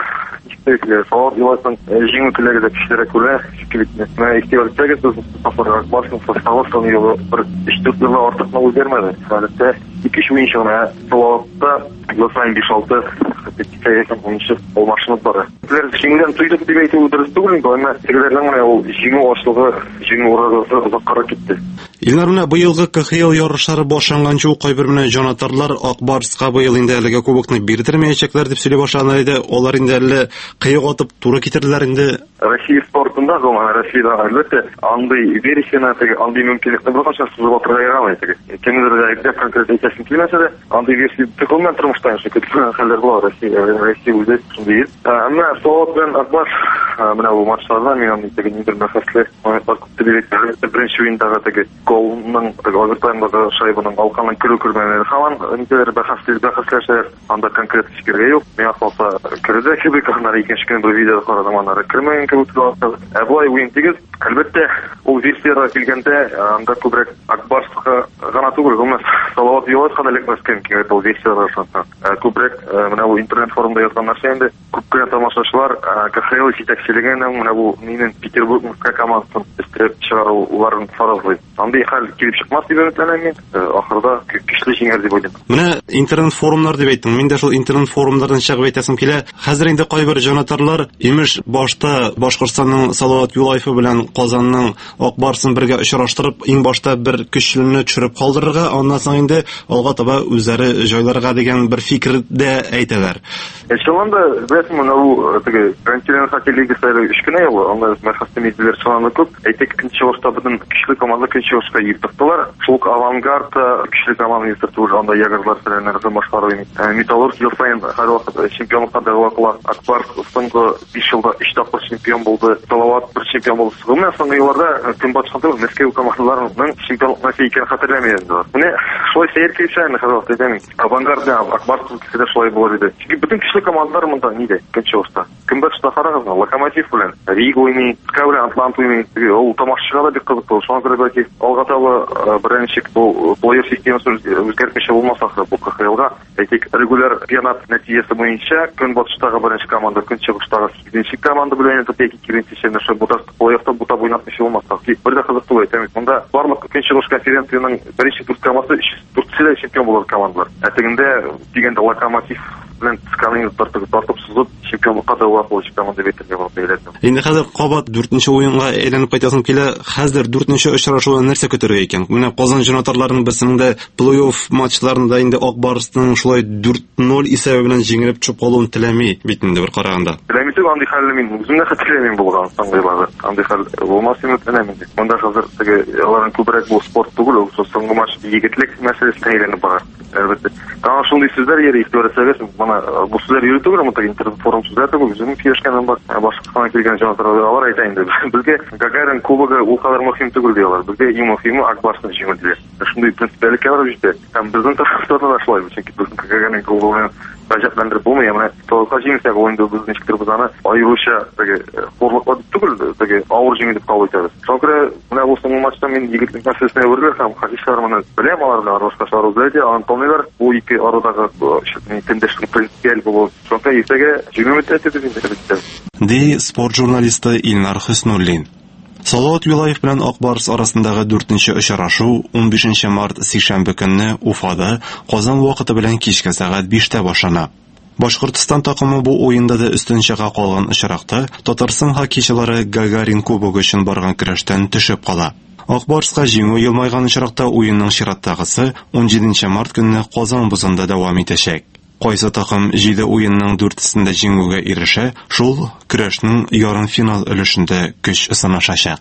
Салават Юлаевның җиңү теләге дә көчлерәк күрә. Менә ихтибар итсәгез, без Ак Барсның составы соңгы елы бер өч-дүрт елга артык мал бирмәде. Гадәттә ике-өч уенчы гына Салаватта Лосайн биш-алты тикәйгән уенчы алмашынып бара. Безләр җиңүдән туйдык дип әйтү дөрес түгел, әмма тегеләрнең менә ул җиңү ашлыгы, җиңү уразасы озаккара китте. Илнар, менә быелгы КХЛ ярышлары башланганчы ук кайбер менә җанатарлар Ак Барска быел инде әлегә кубокны бирдермәячәкләр дип сөйли башлаган иде. Алар инде әле кыек атып туры китерләр инде. Россия спортында, гомумән Россиядә әлбәттә андый вересена, андый мөмкинлекне беркайчан сузып атырга ярамый. Кемнедер әйтә конкрет әйтәсем килмәсә дә, андый версия төгелмән тормышта яши көткән хәлләр бар Россия, Россия үзе шундый. Әмма Салават белән Ак Барс менә бу матчларда мин аны теге нидер бәхәсле моментлар күп директор беренче уендагы теге голның овертаймдагы шайбаның алканын көрү күрмәләре һаман нидер бәхәсле бәхәсләшәләр, анда конкрет фикергә юк. Миңа калса керде кебек аннары икенче көн бер видео карадым, аннары кермәгән кебек булды. Ә булай уен тигез, әлбәттә ул версиягә килгәндә анда күбрәк Ак Барска гына түгел, гомумән Салават Юлаевка да лекмәскән кирәк ул версиягә шунда. Күбрәк менә бу интернет форумда язган нәрсә инде, күп кенә тамашачылар КХЛ җитәкчелегенә менә бу минем Петербургка командасын өстерәп чыгаруларын фаразлый. Андый хәл килеп чыкмас дип өметләнәм. Ахырда көчле җиңәр дип уйлыйм. Менә интернет форумнар дип әйттең. Мин дә шул интернет форумнардан чыгып әйтәсем килә. Хәзер инде кайбер җанатарлар имеш башта Башкортстанның Салават Юлаевы белән Казанның Ак Барсын бергә очраштырып, иң башта бер көчлене төшереп калдырырга, аннан соң инде алга таба үзләре җайларга дигән бер фикер дә әйтәләр. Шуланда безнең менә теге континент хоккей лигасы өч кенә ел, анда мәхәстә мизләр чыганы күп. Әйтик, икенче вакытта безнең көчле команда икенче вакытта йөртәләр. Шул Авангард көчле команда йөртә уже анда ягырлар фәннәрдә башкарып. Металлург ел саен һәр вакыт чемпионлыкка дәгъва кыла. Ак Барс соңгы биш елда өч тапкыр чемпион булды. Салават бер чемпион булды. Гомумән соңгы елларда Көнбатыш хәтта Мәскәү командаларының чемпионлыкны икән хәтерләмәйем. Менә шулай сәер килсәне хәзер әйтәм. Авангард белән Ак Барс кисәдә шулай булыр иде. Чөнки бөтен көчле командалар монда нидә? Икенче вакытта. Көнбатышта карагызны, Локомотив белән Рига уйный, Скавра Атлант уйный. Ул тамашачыга да бик кызык булды. Шуңа күрә бәлки алга таба беренче бу плей-офф системасы үзгәртмичә булмаса, бу КХЛга әйтик, регуляр чемпионат нәтиҗәсе буенча Көнбатыштагы беренче команда, Көнчыгыштагы сигезенче команда белән тотып киренчешендә шул бутас плей-оффта бута буйнатмыйча булмаса. Бер дә кызык түгел әйтәм. Монда барлык Көнчыгыш конференцияның беренче дүрт командасы дүртсе чемпион булыр командалар. Әтегендә дигәндә Локомотив белән Скалин тартып тартып сузып чемпионлыкка дәгъва кылучы команда бит дип әйтәм. Инде хәзер кабат дүртенче уенга әйләнеп кайтасым килә. Хәзер дүртенче очрашуы нәрсә көтәргә икән? Менә Казан җанатарларының берсенең дә плей-офф матчларында инде Ак Барсның шулай дүрт ноль исәбе белән җиңелеп чыгып калуын теләми бит инде бер караганда. Теләми түгел, андый хәлне мин үземне хәтерләмим булган соңгы елларда. Андый хәл булмас дип теләмим. Монда хәзер теге аларның күбрәк бу спорт түгел, ул соңгы матч егетлек мәсьәлесенә әйләнеп бара. Әлбәттә. Тагын шундый сүзләр йөри, ихтибар итсәгез, менә бу сүзләр йөри түгел, монда интернет форум сүзләр түгел, үзем кирешкәнем бар. Башкортстанга килгән җанатарлар әйтә инде. Безгә Гагарин кубогы ул кадәр мөһим түгел диyorlar. Безгә иң мөһиме Ак Барсны җиңү диләр. Шундый принципиаль җитә. Һәм безнең тарафта да шулай, чөнки безнең Гагарин кубогы гаҗәпләндереп булмый, менә толка җиңсә уенда без ничектер без аны аеруча теге хорлыклы түгел, теге авыр җиңү дип кабул итәбез. Шуңа менә бу соңгы матчта мин егетлек мәсьәлесенә әверелер һәм хакыйкатьләр моны беләм, аларны аралашкачлар үзләре антонилар, бу ике арадагы тендешлек принципиаль булу. Шуңа иртәгә җиңү үтәсе дип әйтәбез. Ди спорт журналисты Илнар Хөснуллин. Салават Юлаев белән Ак Барс арасындагы дүртенче очрашу он бишенче март сишәмбе көнне Уфада Казан вакыты белән кичке сәгать биштә башлана. Башкортстан такымы бу уенда да өстен чыга калган очракта Татарстан хоккейчылары Гагарин кубогы өчен барган көрәштән төшеп кала. Ак Барска җиңү елмайган очракта уенның чираттагысы он җиденче март көнне Казан бозында дәвам итәчәк. Кайсы такым җиде уенның дүртесендә җиңүгә ирешә, шул көрәшнең ярым финал өлешендә көч сынашачак.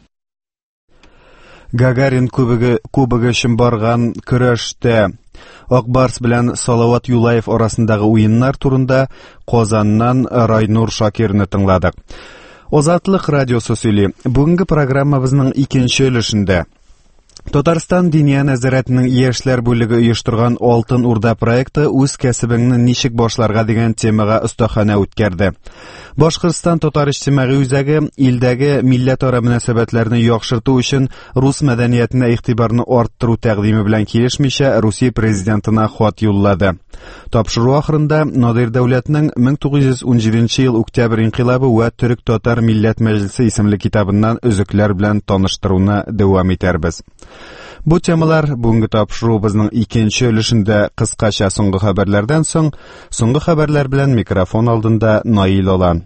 Гагарин кубогы кубогы өчен барган көрәштә Ак Барс белән Салават Юлаев арасындагы уеннар турында Казаннан Райнур Шакирны тыңладык. Азатлык радиосы сөйли. Бүгенге программабызның икенче өлешендә Татарстан Диния нәзарәтенең яшьләр бүлеге оештырган Алтын Урда проекты үз кәсебеңне ничек башларга дигән темага остахана үткәрде. Башкортстан татар иҗтимагый үзәге илдәге милләтара мөнәсәбәтләрне яхшырту өчен рус мәдәниятенә игътибарны арттыру тәкъдиме белән килешмичә Русия президентына хат юллады. Тапшыру ахырында Надир Дәүләтнең мең тугыз йөз ун җиденче ел октябрь инкыйлабы ва Төрек-Татар милләт мәҗлесе исемле китабыннан өзекләр белән таныштыруны дәвам итәрбез. Бу темалар бүгенге тапшырубызның икенче өлешендә кыскача соңгы хәбәрләрдән соң, соңгы хәбәрләр белән микрофон алдында Наил Олан.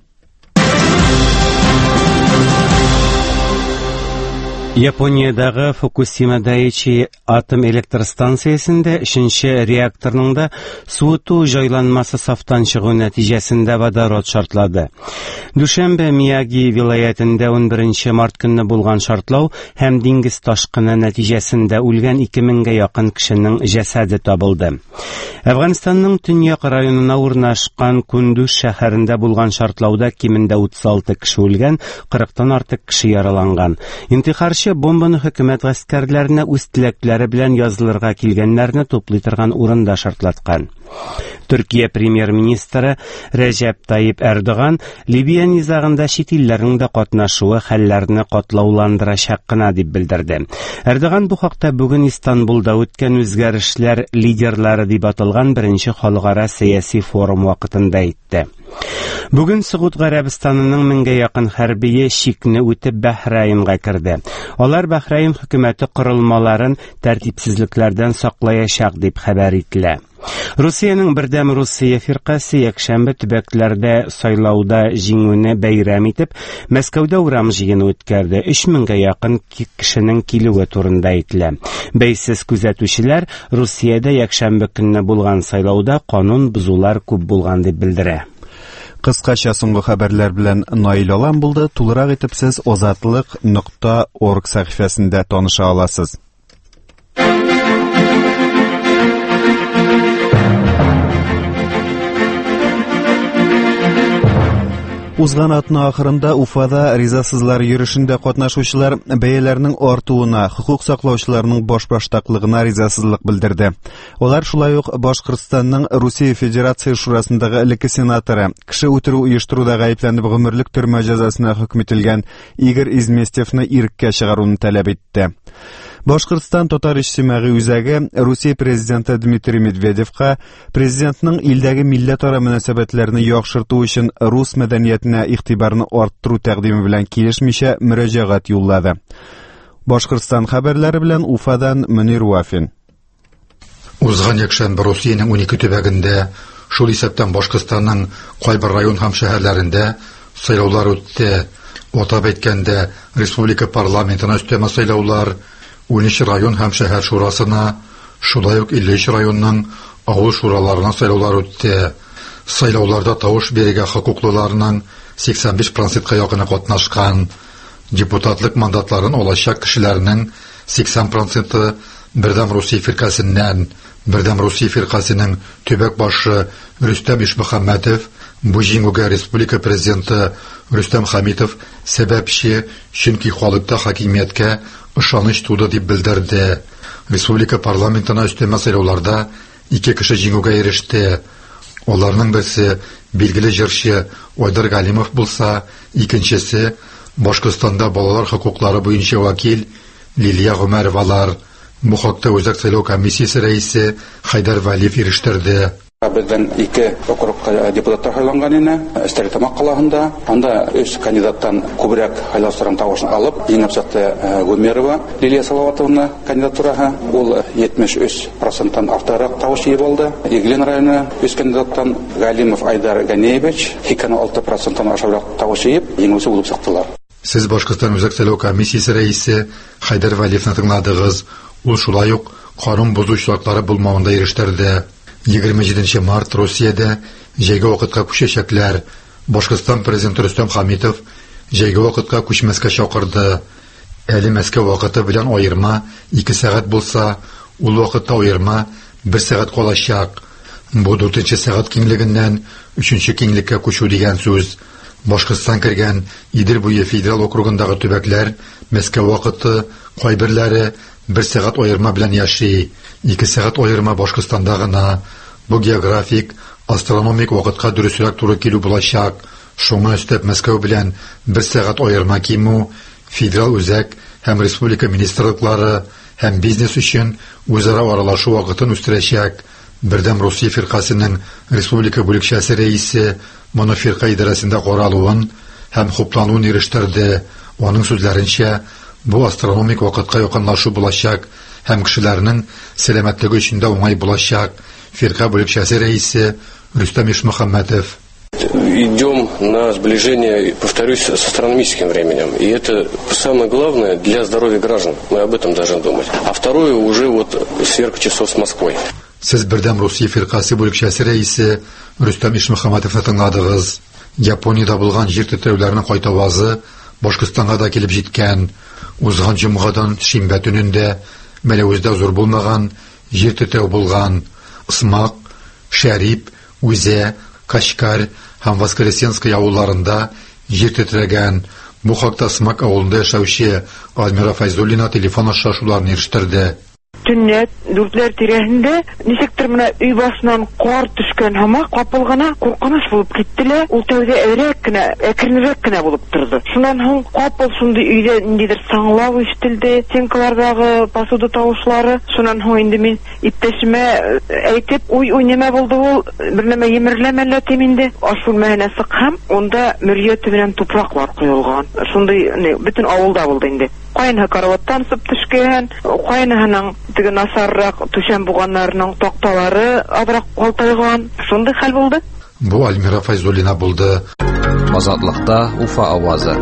Япониядагы Фукусима Дайичи атом электр станциясендә өченче реакторның да суыту җайланмасы сафтан чыгу нәтиҗәсендә водород шартлады. Дүшәмбе Мияги вилаятендә ун беренче март көнне булган шартлау һәм диңгез ташкыны нәтиҗәсендә үлгән ике меңгә якын кешенең җәсәде табылды. Әфганстанның төньяк районына урнашкан Кундуз шәһәрендә булган шартлауда кимендә утыз алты кеше үлгән, кырыктан артык кеше яраланган. Интихарчы бомбаны хөкүмәт гаскәрләренә үз теләкләре белән язылырга килгәннәрне туплый торган урында шартлаткан. Төркия премьер-министры Рәҗәп Таyyip Эрдоган Либия низагында чит илләрнең дә катнашуы хәлләрне катлауландырачак кына дип белдерде. Эрдоган бу хакта бүген Истанбулда үткән үзгәрешләр лидерлары дип аталган беренче халыкара сәяси форум вакытында әйтте. Бүген Сауд Гарәбистанының меңгә якын хәрбие чикне үтеп Бәхрәйнга керде. Алар Бәхрәйн хөкүмәте корылмаларын тәртипсезлекләрдән саклаячак дип хәбәр ителә. Русиянең Бердәм Русия фиркасы якшәмбе төбәкләрдә сайлауда җиңүне бәйрәм итеп, Мәскәүдә урам җыены үткәрде. өч меңгә якын кешенең килүе турында әйтелә. Бәйсез күзәтүчеләр Русиядә якшәмбе көнне булган сайлауда канун бузулар күп булган дип белдерә. Кыскача соңгы хәбәрләр белән Наил Олан булды. Тулырак итеп сез озатлык нокта орг сәхифәсендә таныша аласыз. Узган атна ахырында Уфада ризасызлар йөрешендә катнашучылар бәяләрнең артуына, хукук саклаучыларның башбаштаклыгына ризасызлык белдерде. Алар шулай ук Башкортстанның Русия Федерация шурасындагы элекке сенаторы, кеше үтерү оештыруда гаепләнеп гомерлек төрмә җәзасына хөкем ителгән Игорь Изместьевны иреккә чыгаруны таләп итте. Башкортстан татар иҗтимагый үзәге Русия президенты Дмитрий Медведевка президентның илдәге милләтара мөнәсәбәтләрне яхшырту өчен рус мәдәниятенә игътибарны арттыру тәкъдиме белән килешмичә мөрәҗәгать юллады. Башкортстан хәбәрләре белән Уфадан Мөнир Вафин. Узган якшәмбе Русиянең унике төбәгендә, шул исәптән Башкортстанның кайбер район һәм шәһәрләрендә сайлаулар үтте. Атап әйткәндә, республика парламентына өстәмә сайлаулар унөч район һәм шәһәр шурасына, шулай ук илле өч районның авыл шураларына сайлаулар үтте. Сайлауларда тавыш бирергә хокуклыларның сиксән биш процентка якыны катнашкан. Депутатлык мандатларын алачак кешеләрнең сиксән проценты Бердәм Русия фиркасыннан. Бердәм Русия фиркасының төбәк башы Рөстәм Ишмөхәммәтов бу җиңүгә республика президенты Рөстәм Хәмитов сәбәпче, чөнки халыкта хакимияткә ышаныч туды дип белдерде. Республика парламентына өстәмә сайлауларда ике кеше җиңүгә иреште. Аларның берсе билгеле җырчы Айдар Галимов булса, икенчесе Башкортстанда балалар хокуклары буенча вәкил Лилия Гомәровалар. Бу хакта Үзәк сайлау комиссиясе рәисе Хайдар Вәлиев ирештерде. Бездән ике округка депутаттар сайланган иде. Стәрлетамак калаһында анда өч кандидаттан күбрәк хайлаштырган тавышын алып, иң абзақты Гомерова Лилия Салаватовна кандидатураһы ул җитмеш өч проценттан артыграк тавыш ие булды. Иглин районы өч кандидаттан Галимов Айдар Ганеевич икән алты проценттан ашарак тавыш ие, җиңүче булып чыктылар. Сез Башкортстан Үзәк сайлау комиссиясе рәисе Хайдар Вәлиевне тыңладыгыз. Ул шулай ук канун бозучылыклары булмавында ирештерде. егерме җиденче март Русиядә җәйге вакытка күчәчәкләр. Башкортстан президенты Рөстәм Хәмитов җәйге вакытка күчмәскә чакырды. Әле Мәскәү вакыты белән аерма ике сәгать булса, ул вакытта аерма бер сәгать калачак. Бу дүртенче сәгать киңлегеннән өченче киңлеккә күчү дигән сүз. Башкортстан кергән Идел буе федерал округындагы төбәкләр Мәскәү вакыты кайберләре бер сәгать аерма белән яши, ике сәгать аерма Башкортстанда гына. Бу географик, астрономик вакытка дөресрәк туры килү булачак. Шуңа өстәп Мәскәү белән бер сәгать аерма кимү, федераль үзәк һәм республика министрлыклары һәм бизнес өчен үзара аралашу вакытын үстерәчәк. Бердәм Русия фиркасының республика бүлекчәсе рәисе моны фирка идарәсендә каралуын һәм хуплануын ирештерде. Аның сүзләренчә, бу астрономик вакытка якынлашу булачак һәм кешеләрнең сәламәтлеге өчен дә уңай булачак. Фирка бүлекчәсе рәисе Рөстәм Ишмөхәммәтов: идем на сближение, повторюсь, с астрономическим временем. И это самое главное для здоровья граждан. Мы об этом должны думать. А второе уже вот сверх часов с Москвой. Сез Бердәм Русия фиркасы бүлекчәсе рәисе Рөстәм Ишмөхәммәтовны тыңладыгыз. Япониядә булган җир тетрәүләренең кайтавазы Башкортстанга да килеп җиткән. Узган җомгадан шимбә төнендә Мәләвездә зур булмаган җир тетрәү булган. Смак, Шәрип, Үзә, Кашкар һәм Воскресенская авылларында җир тетрәгән. Бу хакта Смак авылында яшәүче Альмира Файзуллина телефон аша шуларны ирештерде. Төньяк дүртләр тирәһендә ничектер менә өй башыннан кар төшкән һәм капыл гына куркыныч булып киттеләр. Ул тәүдә әйрәк кенә, әкренрәк кенә булып торды. Шуннан соң капыл шундый өйдә ниндидер саңлау ишетелде, стенкалардагы посуда тавышлары. Шуннан соң инде мин иптәшемә әйтеп, уй уй нәмә булды ул, бер нәмә емерләмәләр тиминде. Аш бүлмәһенә сыкһам, онда мөрья төбенән тупраклар куелган. Шундый бөтен авылда булды инде. Кайны караваттан сып төшкән, кайныһының теге насаррак түшәм буганнарының такталары абрак калтайган. Шундый хәл булды. Бу Альмира Файзуллина булды. Азатлыкта Уфа авазы.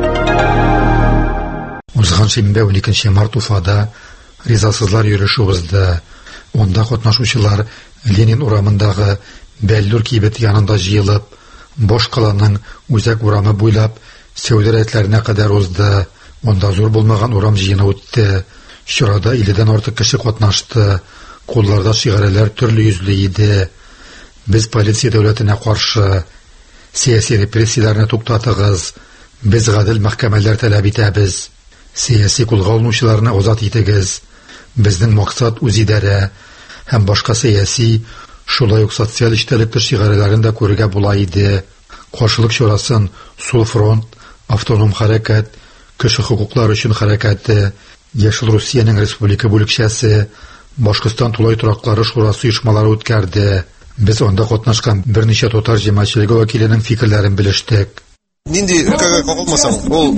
Узган шимбә уникенче март Уфада ризасызлар йөреше узды. Онда катнашучылар Ленин урамындагы Бәллүр кибет янында җыелып, Бош каланың үзәк урамы буйлап сәүдә рәтләренә кадәр узды. Онда зур булмаган урам җыены үтте. Чарада илледән артык кеше катнашты. Кулларда шигарәләр төрле йөзле иде. Без полиция дәүләтенә каршы сәяси репрессияләрне туктатыгыз. Без гадел мәхкәмәләр таләп итәбез. Сәяси кулга азат итегез. Безнең максат үз идарә һәм башка сәяси, шулай ук социаль эштәлекле шигарәләрен дә күрергә була иде. Каршылык чарасын Сул фронт, автоном хәрәкәт, кеше хукуклары өчен хәрәкәте, Яшел Русиянең республика бүлекчәсе, Башкортстан тулай тораклары шурасы оешмалары үткәрде. Без анда катнашкан берничә татар җәмәгатьчелеге вәкиленең фикерләрен белештек. Нинди өлкәгә кагылмасаң,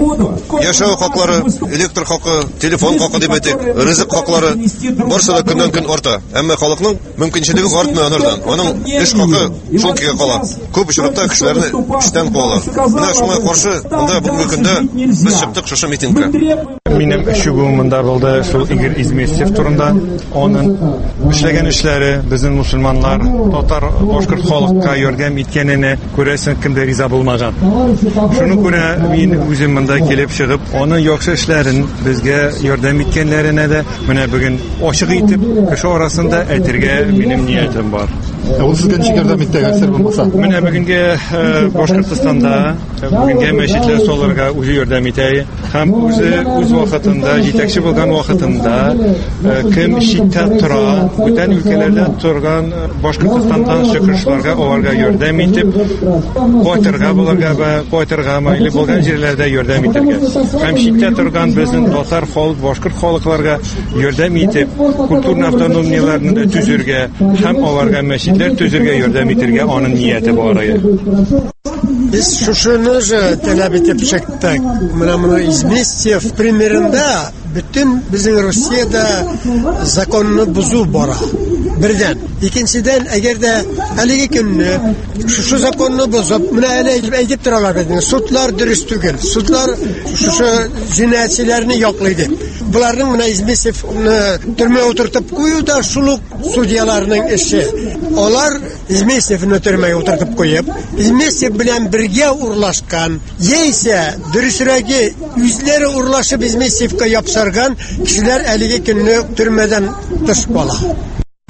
ул яшәү хаклары, электр хакы, телефон хакы дип әйтик, ризык хаклары барысы да көннән-көн арта. Әмма халыкның мөмкинчелеге артмый анардан. Аның эш хакы шул кигә кала. Күп очракта кешеләрне эштән куалар. Менә шуңа каршы анда бүгенге көндә без чыктык шушы митингка. Минем чыгуымда булды шул Игорь Изместьев турында. Аның эшләгән эшләре безнең мусульманнар, татар, башкорт халыкка ярдәм иткәненә күрәсен кемдә риза булмаган. Шуны күрә мин үзем монда килеп чыгып, аның яхшы эшләрен безгә ярдәм иткәннәренә дә менә бүген ачык итеп кеше арасында әйтергә минем ниятем бар. Ул сезгә ничек ярдәм итте, әгәр булмаса? Менә бүгенге Башкортстанда бүгенге мәчетләр салырга үзе ярдәм итә. Һәм үзе үз вакытында, җитәкче булган вакытында кем читтә тора, бүтән өлкәләрдә торган Башкортстандан чыгышларга аларга ярдәм итеп, кайтырга булырга ва кайтырга мәйле булган җирләрдә ярдәм итәргә. Һәм читтә торган безнең татар халык, башкорт халыкларга ярдәм итеп, культур автономияләрне төзергә һәм аларга мәчетләр төзергә ярдәм итәргә аның нияте бар иде. Biz şuşunu talep edip çıktık. Bunu Izmestyev примерinde bütün bizim Rusya'da zakonunu buzu bara. Birden. İkinciden eğer de elli günü şu, şu zakonunu bozup buna ele edip duralar bedeni. Sutlar dürüst değil. Sutlar şu, şu cinayetçilerini yokladı. Bunların buna Izmestev'ni türmeye oturtup koyuyor da şuluk sudyalarının işi. Onlar Izmestev'ni türmeye oturtup koyup Izmestyev bilen birge uğurlaşkan yeyse dürüsüreki yüzleri uğurlaşıp Izmestev'e yapsargan kişiler elli günü türmeden dış kola.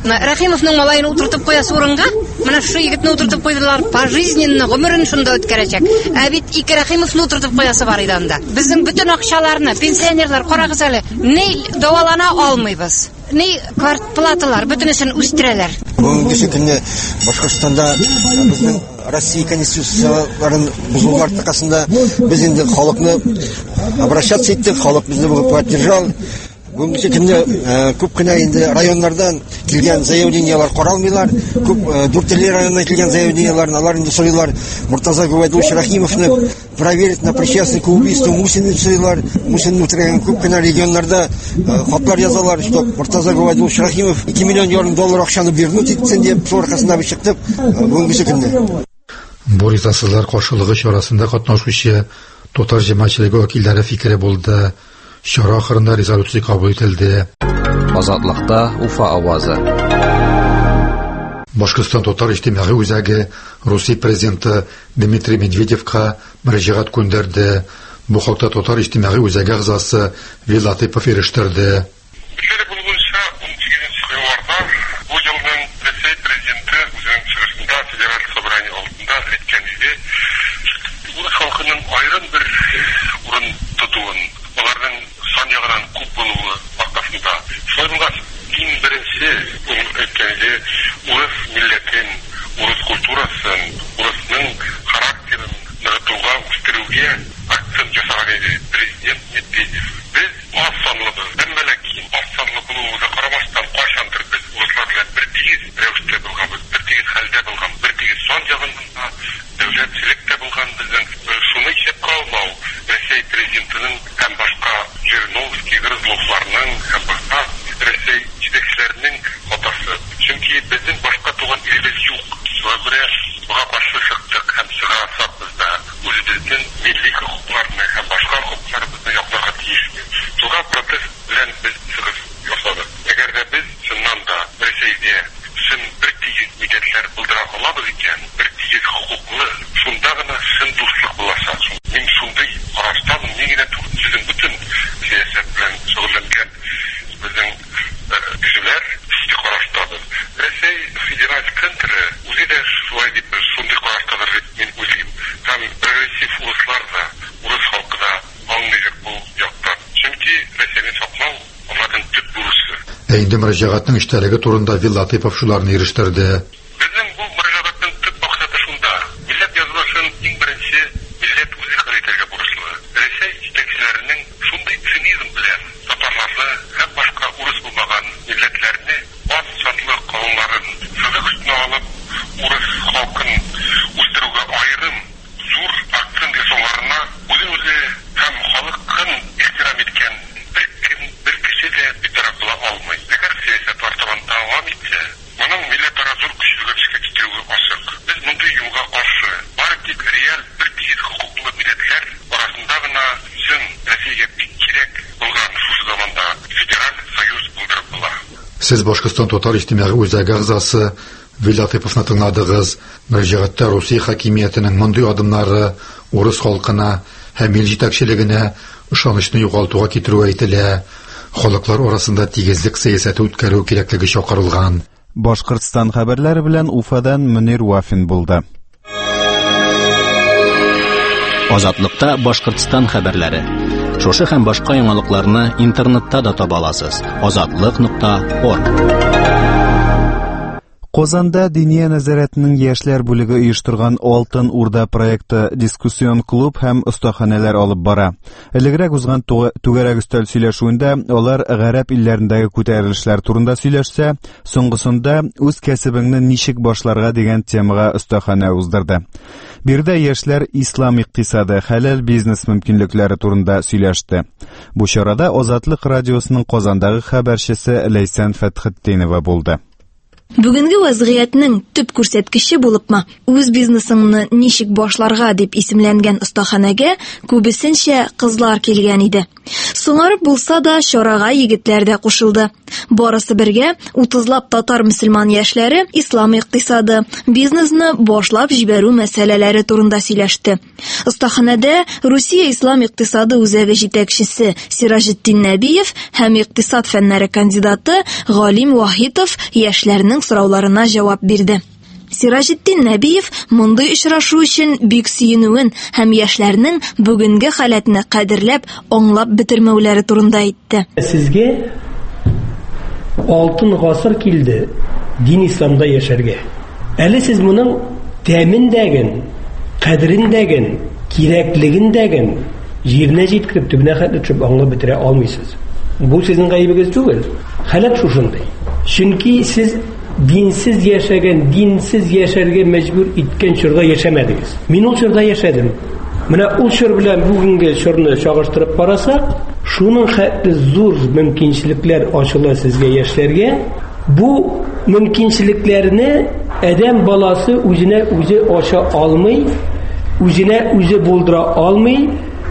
Рахимовның малайын утыртып куясы урынга, менә шу егетне утыртып куйдылар, пожизненно гомерен шунда үткәрәчәк. Ә бит ике Рахимовны утыртып куясы бар иде анда. Безнең бөтен акчаларны пенсионерлар карагыз әле, ни дәвалана алмыйбыз. Ни квартплаталар бөтенесен үстерәләр. Бүгенге көндә Башкортстанда безнең Россия конституцияларын бузулар аркасында без инде халыкны обращаться иттек, халык безне поддержал. Бүгенге көндә күп кенә инде районнардан килгән заявлениялар каралмыйлар. Күп дүртеле районнан килгән заявленияларны алар инде сорыйлар. Муртаза Губайдуллович Рахимовны проверить на причастность к убийству Мусина сорыйлар. Мусин үтергән күп кенә регионнарда хатлар язалар, что Муртаза Губайдуллович Рахимов ике миллион ярым доллар акчаны бирнү итсен дип соракасына бу чыктык. Бүгенге көндә Борис Асыллар каршылыгы чарасында катнашучы татар җәмәгатьчелеге вәкилләре фикере булды. Чара ахырында резолюция кабул ителде. Азатлыкта Уфа авазы. Башкортстан татар иҗтимагый үзәге Русия президенты Дмитрий Медведевка мөрәҗәгать күндерде. Бу хакта татар иҗтимагый үзәге әгъзасы Вилатипов ирештерде. Урыс милләтен, урыс культурасын, урысның характерын ныгытуга, үстерүгә акцент ясаган иде президент Медведев. Без аз санлыбыз, әмма ләкин аз санлы булуыбызга карамастан кайчандыр без урыслар белән бер тигез рәвештә булганбыз, бер тигез хәлдә булган, бер тигез сан ягында дәүләтчелектә булган безнең шуны исәпкә алмау Россия президентының һәм башка Жириновский, Грызловларның һәм башка Россия җитәкчеләренең хатасы. Чөнки безнең башка туган илебез юк. Шуңа күрә буга каршы чыктык һәм чыгасак бездә үзебезнең милли хокукларны һәм башка хокукларыбызны якларга тиешбез. Шуңа протест белән без чыгыш ясадык. Әгәр дә без чыннан да Россиядә чын бер тигез милләтләр булдыра алабыз икән, бер тигез хокуклы, шунда гына чын дуслык булачак. Мин шундый караштан нигә түгел бүтән сәясәт белән шөгыльләнгән безнең кешеләр караштадыр. Россия федераль центры үзе дә шулай дип шундый караштадыр дип мин уйлыйм. Һәм прогрессив урыслар да, урыс халкы да аңлыйдыр бу яктан. Чөнки Россияны саклау аларның төп бурычы. Ә инде мөрәҗәгатьнең эчтәлеге турында Вилатипов шуларны ирештерде. Безнең бу мөрәҗәгатьнең төп максаты шунда. Милләт язылышын иң беренче милләт үзе хәл итәргә бурычлы. Россия җитәкчеләренең шундый цинизм белән татарларны һәм башка урыс булмаган милләтләрне аз санлы кавымнарын сызык өстенә алып, урыс халкын үстерүгә аерым зур акцент ясауларына үзе-үзе һәм халыкын ихтирам иткән бер кем, бер кеше дә битараф була алмый. Әгәр сәясәт артабан дәвам итсә, моның милләтара зур көчлегә эшкә китерүгә ачык. Без мондый юлга каршы, бары тик реаль бер тигез хокуклы милләтләр арасында гына чын Россиягә бик кирәк булган шушы заманда федераль союз булдырып була. Сез Башкортстан татар иҗтимагый үзәге әгъзасы Вилатиповны тыңладыгыз. Мөрәҗәгатьтә Русия хакимиятенең мондый адымнары урыс халкына һәм ил җитәкчелегенә ышанычны югалтуга китерү әйтелә. Халыклар арасында тигезлек сәясәте үткәрү кирәклеге чакырылган. Башкортстан хәбәрләре белән Уфадан Мөнир Вафин булды. Азатлыкта Башкортстан хәбәрләре. Шушы һәм башка яңалыкларны интернетта да таба аласыз. азатлык нокта орг. Казанда Диния нәзарәтенең яшьләр бүлеге оештырган Алтын Урда проекты дискуссион клуб һәм остаханәләр алып бара. Элегрәк узган түгәрәк өстәл сөйләшүендә алар гарәп илләрендәге күтәрелешләр турында сөйләшсә, соңгысында үз кәсебеңне ничек башларга дигән темага остаханә уздырды. Бирдә яшьләр ислам икътисады, хәләл бизнес мөмкинлекләре турында сөйләште. Бу чарада Азатлык радиосының Казандагы хәбәрчесе Ләйсән Фәтхетдинова булды. Бүгенге вазгыятьнең төп күрсәткече булыпмы, үз бизнесыңны ничек башларга дип исемләнгән остаханәгә күбесенчә кызлар килгән иде. Соңарып булса да чарага егетләр дә кушылды. Барысы бергә утызлап татар мөселман яшьләре ислам икътисады, бизнесны башлап җибәрү мәсьәләләре турында сөйләште. Остаханәдә Русия ислам икътисады үзәге җитәкчесе Сиражетдин Нәбиев һәм икътисад фәннәре кандидаты Галим Вахитов яшьләрнең сорауларына җавап бирде. Сиражетдин Нәбиев мондый очрашу өчен бик сөенүен һәм яшьләрнең бүгенге халәтне кадерләп, аңлап бетермәүләре турында әйтте. Сезгә алтын гасыр килде дин исламда яшәргә. Әле сез моның тәминдәген, кадриндәген, кирәклегендәген җиренә җиткереп, төбенә хәтле төшеп аңлап бетерә алмыйсыз. Бу сезнең гаебегез түгел. Халат шушындай. Чөнки сез динсез яшәгән, динсез яшәргә мәҗбүр иткән чорда яшәмәдегез. Мин ул чорда яшәдем. Менә ул чор белән бүгенге чорны чагыштырып карасак, шуның хәтле зур мөмкинчелекләр ачыла сезгә яшьләргә. Бу мөмкинчелекләрне адәм баласы үзенә үзе ача алмый, үзенә үзе булдыра алмый.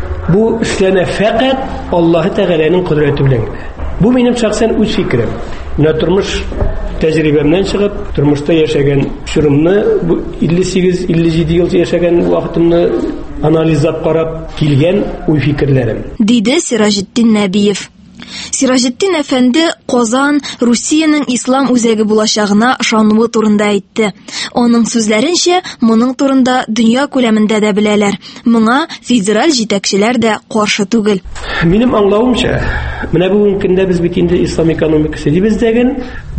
Бу эшләнә фәкать Аллаһ Тәгаләнең кудрәте белән. Бу минем шәхсән үз фикерем. Менә тормыш тәҗрибәмнән чыгып, тормышта яшәгән чорымны, бу илле сигез илле җиде ел яшәгән вакытымны анализлап карап килгән уй фикерләрем. Диде Сиражетдин Нәбиев. Сиражетдин әфәнде Казан Русиянең ислам үзәге булачагына ышануы турында әйтте. Аның сүзләренчә, моның турында дөнья күләмендә дә беләләр. Моңа федераль җитәкчеләр дә каршы түгел. Минем аңлавымча, менә бүгенге көндә без бит инде ислам экономикасы дибез дигән,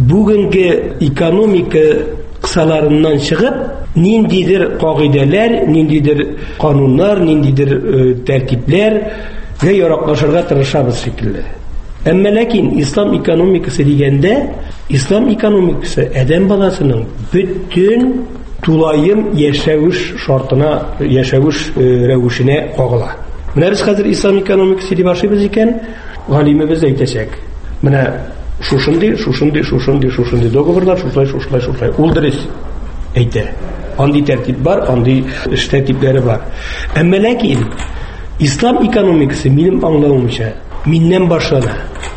бүгенге экономика кысаларыннан чыгып, ниндидер кагыйдәләр, ниндидер кануннар, ниндидер тәртипләр гә яраклашырга тырышабыз шикелле. Әмма ләкин ислам экономикасы дигәндә, ислам экономикасы адәм баласының бөтен тулаем яшәүш шартына, яшәүш рәвешенә кагыла. Менә без хәзер ислам экономикасы дип башлыйбыз икән, галимебез әйтәчәк. Менә шушындый, шушындый, шушындый, шушындый договорлар, шушылай, шушылай, шушылай. Ул дөрес әйтә. Андый тәртип бар, андый эш тәртипләре бар. Әмма ләкин ислам экономикасы минем аңлавымча миннән башлана,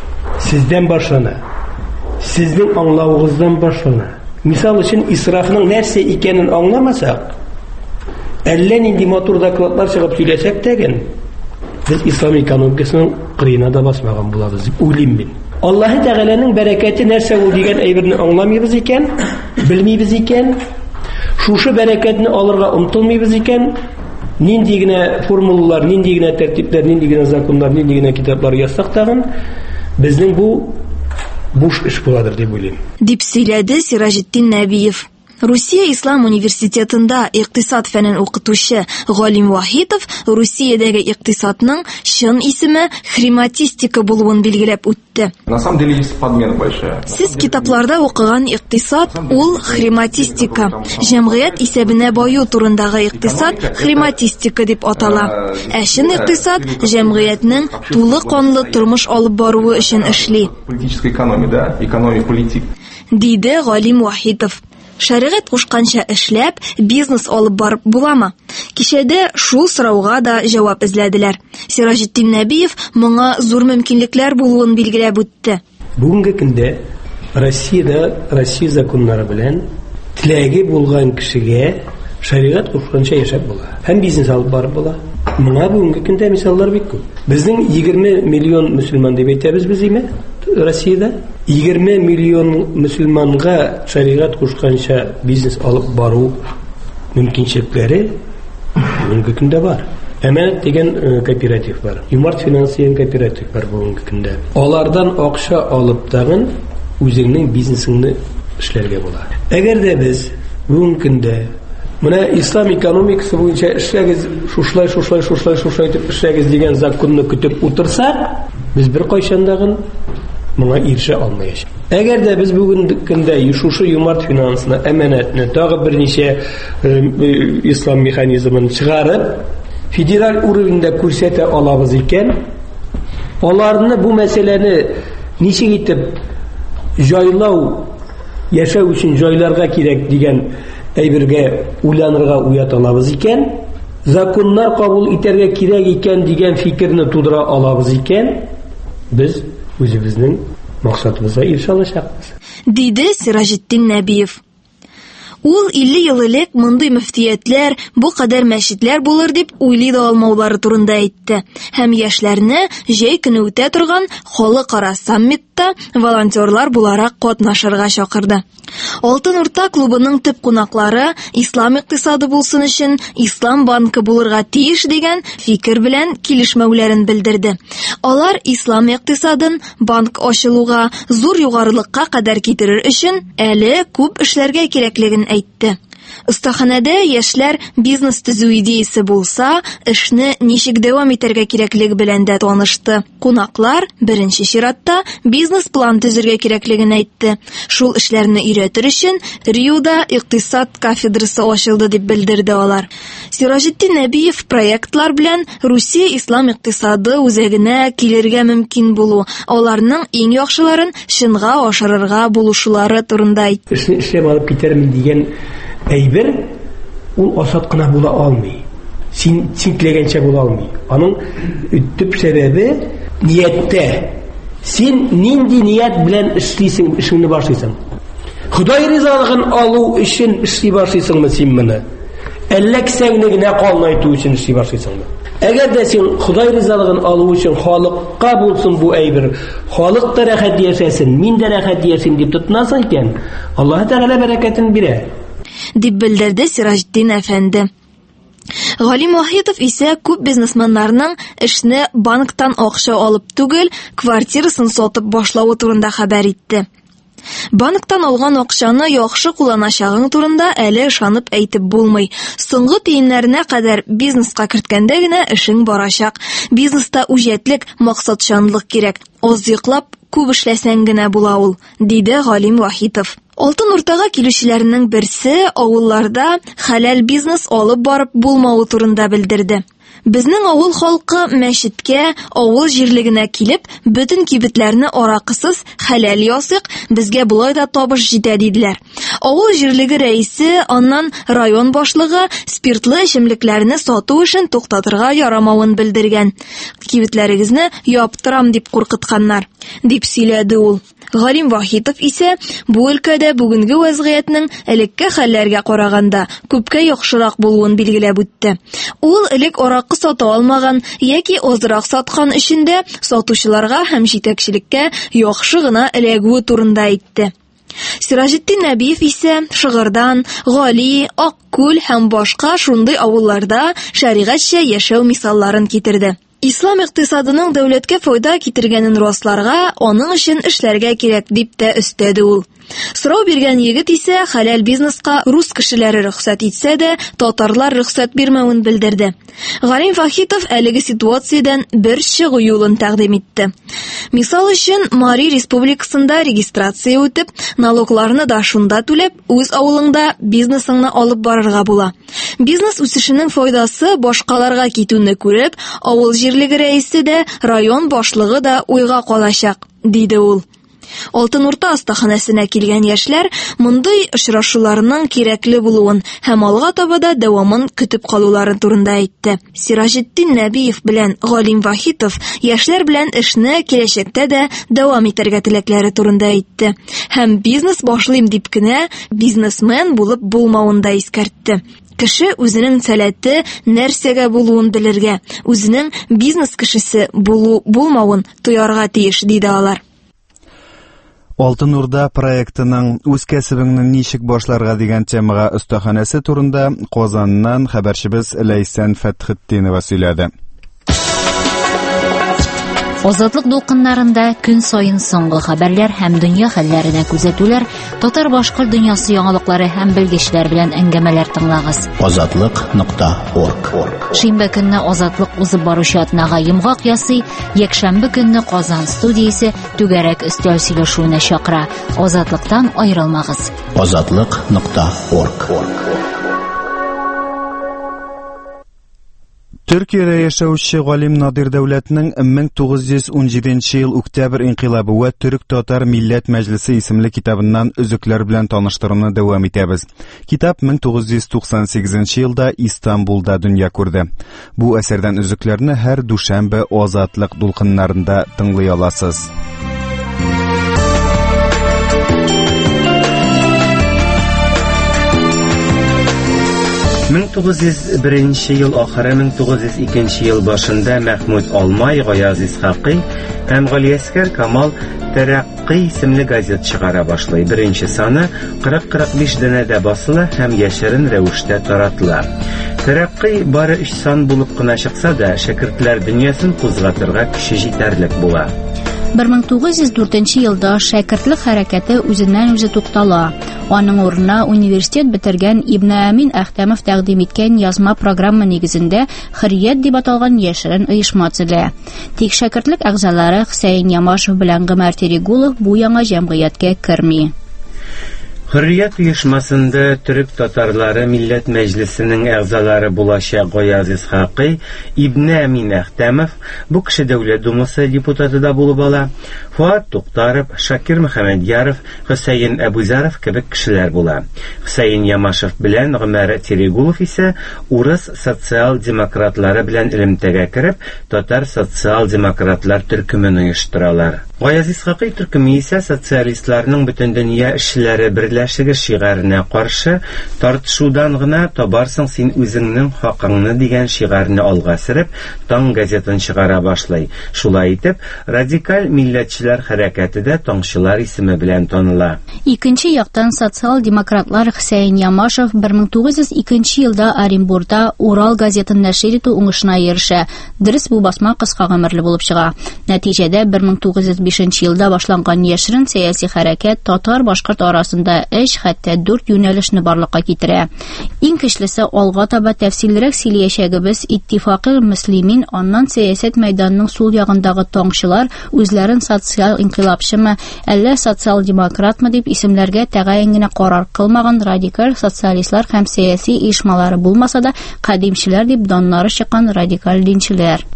сездән башлана, сезнең аңлавыгыздан башлана. Мисал өчен исрафның нәрсә икәнен аңламасак, әллә нинди матур докладлар чыгып сөйләсәк тәген, без ислам экономикасының кырыена да басмаган булабыз дип уйлыйм мин. Аллаһ Тәгаләнең бәрәкәте нәрсә ул дигән әйберне аңламыйбыз икән, белмибез икән, шушы бәрәкәтне алырга омтылмыйбыз икән, нинди генә формулалар, нинди генә тәртипләр, нинди генә законнар, нинди генә китаплар язсак тагын, безнең бу буш эш буладыр дип уйлыйм. Дип сөйләде Сиражетдин Нәбиев. Русия Ислам университетында икътисад фәнен укытучы Галим Вахитов Русиядәге икътисадның чын исеме хрематистика булуын билгеләп үтте. На самом деле есть подмена большая. Сез китапларда укыган икътисад ул хрематистика. Җәмгыять исәбенә баю турындагы икътисад хрематистика дип атала. Ә чын икътисад җәмгыятьнең тулы канлы тормыш алып баруы өчен эшли. Политическая экономия, да, экономия политик. Диде Галим Вахитов. Шәригать кушканча эшләп, бизнес алып барып буламы? Кичәдә шул сорауга да җавап эзләделәр. Сиражетдин Нәбиев моңа зур мөмкинлекләр булуын билгеләп үтте. Бүгенге көндә Россиядә Россия законнары белән теләге булган кешегә шәригать кушканча яшәп була. Һәм бизнес алып барып була. Моңа бүгенге көндә мисаллар бик күп. Безнең егерме миллион мөселман дип әйтәбез без име? Россиядә егерме миллион мөселманга шәригать кушканча бизнес алып бару мөмкинчелекләре бүгенге көндә бар. Әманат дигән кооператив бар. Юмарт финанс дигән кооператив бар бүгенге көндә. Алардан акча алып тагын үзеңнең бизнесыңны эшләргә була. Әгәр дә без бүгенге көндә менә ислам экономикасы буенча эшләгез, шушлай, шушлай, шушлай, шушлай дип эшләгез дигән законны көтеп утырсак, без бер кайчандагын моңа ирешә алмаячак. Әгәр дә без бүгенге көндә шушы юмарт финансны, әманатны, тагы берничә ислам механизмын чыгарып, федераль уровеньдә күрсәтә алабыз икән, аларны бу мәсьәләне ничек итеп җайлау яшәү өчен җайларга кирәк дигән әйбергә уйланырга уят алабыз икән, законнар кабул итәргә кирәк икән дигән фикерне тудыра алабыз икән, без үзебезнең максатыбызга ирешә алачакбыз. Диде Сиражетдин Нәбиев. Ул илле ел элек мондый мөфтиятләр, бу кадәр мәчетләр булыр дип уйлый да алмаулары турында әйтте. Һәм яшьләрне җәй көне үтә торган халыкара саммитта волонтерлар буларак катнашырга чакырды. Алтын Урта клубының төп кунаклары ислам икътисады булсын өчен ислам банкы булырга тиеш дигән фикер белән килешмәүләрен белдерде. Алар ислам икътисадын банк ачылуга, зур югарылыкка кадәр китерер өчен әле күп эшләргә кирәклеген әйтте. Остаханәдә яшьләр бизнес төзү идеясе булса, эшне ничек дәвам итәргә кирәклеге белән дә танышты. Кунаклар беренче чиратта бизнес план төзергә кирәклеген әйтте. Шул эшләрне өйрәтер өчен Риуда икътисад кафедрасы ачылды дип белдерде алар. Сиражетдин Нәбиев проектлар белән Русия ислам икътисады үзәгенә килергә мөмкин булу, аларның иң яхшыларын чынга ашырырга булышулары турында әйтте. Эшне эшләп алып китермен дигән әйбер ул асат кына була алмый. Син синклегәнчә була алмый. Аның төп сәбәбе нияттә. Син нинди ният белән эшлисең, эшеңне башлыйсың. Ходай ризалыгын алу өчен эшли башлыйсыңмы син моны? Әллә кесәңне генә калмайту өчен эшли башлыйсыңмы? Әгәр дә син Ходай ризалыгын алу өчен халыкка булсын бу әйбер, халык та рәхәт яшәсен, мин дә рәхәт яшәсен дип тотынасың икән, Аллаһ Тәгалә бәрәкәтен бирә. Дип белдерде Сиражетдин әфәнде. Галим Вахитов исә күп бизнесменнарның эшне банктан акча алып түгел, квартирасын сатып башлавы турында хәбәр итте. Банктан алган акчаны яхшы кулланачагың турында әле ышанып әйтеп булмый. Соңгы тиеннәренә кадәр бизнеска керткәндә генә эшең барачак. Бизнеста үҗәтлек, максатчанлык кирәк. Аз йоклап, күп эшләсәң генә була ул, диде Галим Вахитов. Алтын Уртага килүчеләрнең берсе авылларда хәләл бизнес алып барып булмавы турында белдерде. Безнең авыл халкы мәчеткә, авыл җирлегенә килеп, бөтен кибетләрне аракысыз хәләл ясыйк, безгә булай да табыш җитә диделәр. Авыл җирлеге рәисе, аннан район башлыгы спиртлы эчемлекләрне сату эшен туктатырга ярамавын белдергән. Кибетләрегезне яптырам дип куркытканнар, дип сөйләде ул. Галим Вахитов исә бу өлкәдә бүгенге вазгыятьнең элекке хәлләргә караганда күпкә яхшырак булуын билгеләп үтте. Ул элек аракы сата алмаган яки азрак саткан өчен дә сатучыларга һәм җитәкчелеккә яхшы гына эләгүе турында әйтте. Сиражетдин Нәбиев исә Шыгырдан, Гали, Аккүл һәм башка шундый авылларда шәригатьчә яшәү мисалларын китерде. Ислам икътисадының дәүләткә файда китергәнен расларга, аның өчен эшләргә кирәк дип тә өстәде ул. Сорау биргән егет исә хәләл бизнеска рус кешеләре рөхсәт итсә дә, татарлар рөхсәт бирмәвен белдерде. Галим Вахитов әлеге ситуациядән бер чыгу юлын тәкъдим итте. Мисал өчен, Мари Республикасында регистрация үтеп, налогларны да шунда түләп, үз авылыңда бизнесыңны алып барырга була. Бизнес үсешенең файдасы башкаларга китүне күреп, авыл җирлеге рәисе дә, район башлыгы да уйга калачак, диде ул. Алтын Урта астаханәсенә килгән яшьләр мондый очрашуларның кирәкле булуын һәм алга таба да дәвамын көтеп калулары турында әйтте. Сиражетдин Нәбиев белән Галим Вахитов яшьләр белән эшне киләчәктә дә дәвам итәргә теләкләре турында әйтте. Һәм бизнес башлыйм дип кенә бизнесмен булып булмавын да искәртте. Кеше үзенең сәләте нәрсәгә булуын белергә, үзенең бизнес кешесе булу булмавын тоярга тиеш, диде алар. Алтын Урда проектының үз кәсебеңне ничек башларга дигән темага остаханәсе турында Казаннан хәбәрчебез Ләйсән Фәтхетдинова сөйләде. Азатлык дулкыннарында көн сайын соңгы хәбәрләр һәм дөнья хәлләренә күзәтүләр, татар башкорт дөньясы яңалыклары һәм белгечләр белән әңгәмәләр тыңлагыз. азатлык нокта орг. Шимбә көнне Азатлык узып баручы атнага йомгак ясый, якшәмбе көнне Казан студиясе түгәрәк өстәл сөйләшүенә чакыра. Азатлыктан аерылмагыз. азатлык нокта орг. Төркиядә яшәүче галим Надир Дәүләтнең мең тугыз йөз унҗиденче ел Октябрь инкыйлабы ва Төрек-Татар Милләт Мәҗлесе исемле китабыннан өзекләр белән таныштыруны дәвам итәбез. Китап мең тугыз йөз туксан сигезенче елда Истанбулда дөнья күрде. Бу әсәрдән өзекләрне һәр дүшәмбе азатлык дулкыннарында тыңлый аласыз. мең тугыз йөз беренче ел ахыры, мең тугыз йөз икенче ел башында Мәхмүд Алмай, Гаяз Исхакый һәм Галиәскәр Камал Тәрәккый исемле газет чыгара башлый. Беренче саны кырык-кырык биш дәнәдә басыла һәм яшерен рәвештә таратыла. Тәрәккый бары өч сан булып кына чыкса да, шәкертләр дөньясын кузгатырга көче җитәрлек була. мең тугыз йөз дүртенче елда шәкертлек хәрәкәте үзеннән-үзе туктала. Аның урынына университет бетергән Ибн Амин Әхтәмов тәкъдим иткән язма программа нигезендә Хөррият дип аталган яшерен оешма төзелә. Тик шәкертлек әгъзалары Хөсәен Ямашев белән Гомәр Терегулов бу яңа җәмгыятькә керми. Хөррият оешмасында төрек татарлары Милләт Мәҗлесенең әгъзалары булачак Гаяз Исхакый, Ибн Амин Әхтәмов, бу кеше Дәүләт Думасы депутаты да булып ала. Фуат Туктаров, Шакир Мөхәммәдьяров, Хөсәен Әбүзаров кебек кешеләр була. Хөсәен Ямашев белән Гомәр Терегулов исә урыс социал-демократлары белән элемтәгә кереп, татар социал-демократлар төркемен оештыралар. Гаяз Исхакый төркеме исә социалистларның бөтен дөнья эшчеләре берләшеге шигарына каршы тартышудан гына табарсың син үзеңнең хакыңны дигән шигарны алга сөреп, Таң газетын чыгара башлый. Шулай итеп, радикаль милләтчеләр хәрәкәте дә Таңчылар исеме белән таныла. Икенче яктан социал-демократлар Хөсәен Ямашев мең тугыз йөз икенче елда Оренбургда Урал газетын нәшер итү уңышына ирешә. Дөрес, бу басма кыска гомерле булып чыга. Нәтиҗәдә мең тугыз йөз бишенче елда башланган яшерен сәяси хәрәкәт татар-башкорт арасында өч, хәтта дүрт юнәлешне барлыкка китерә. Иң көчлесе алга таба тәфсиллерәк сөйләячәгебез Иттифакый Мөслимин, аннан сәясәт мәйданының сул ягындагы Таңчылар үзләрен социаль инкыйлабчымы, әллә социал-демократмы дип исемләргә тәгаен генә карар кылмаган радикаль социалистлар һәм сәяси оешмалары булмаса да, кадимчеләр дип даннары чыккан радикаль динчеләр.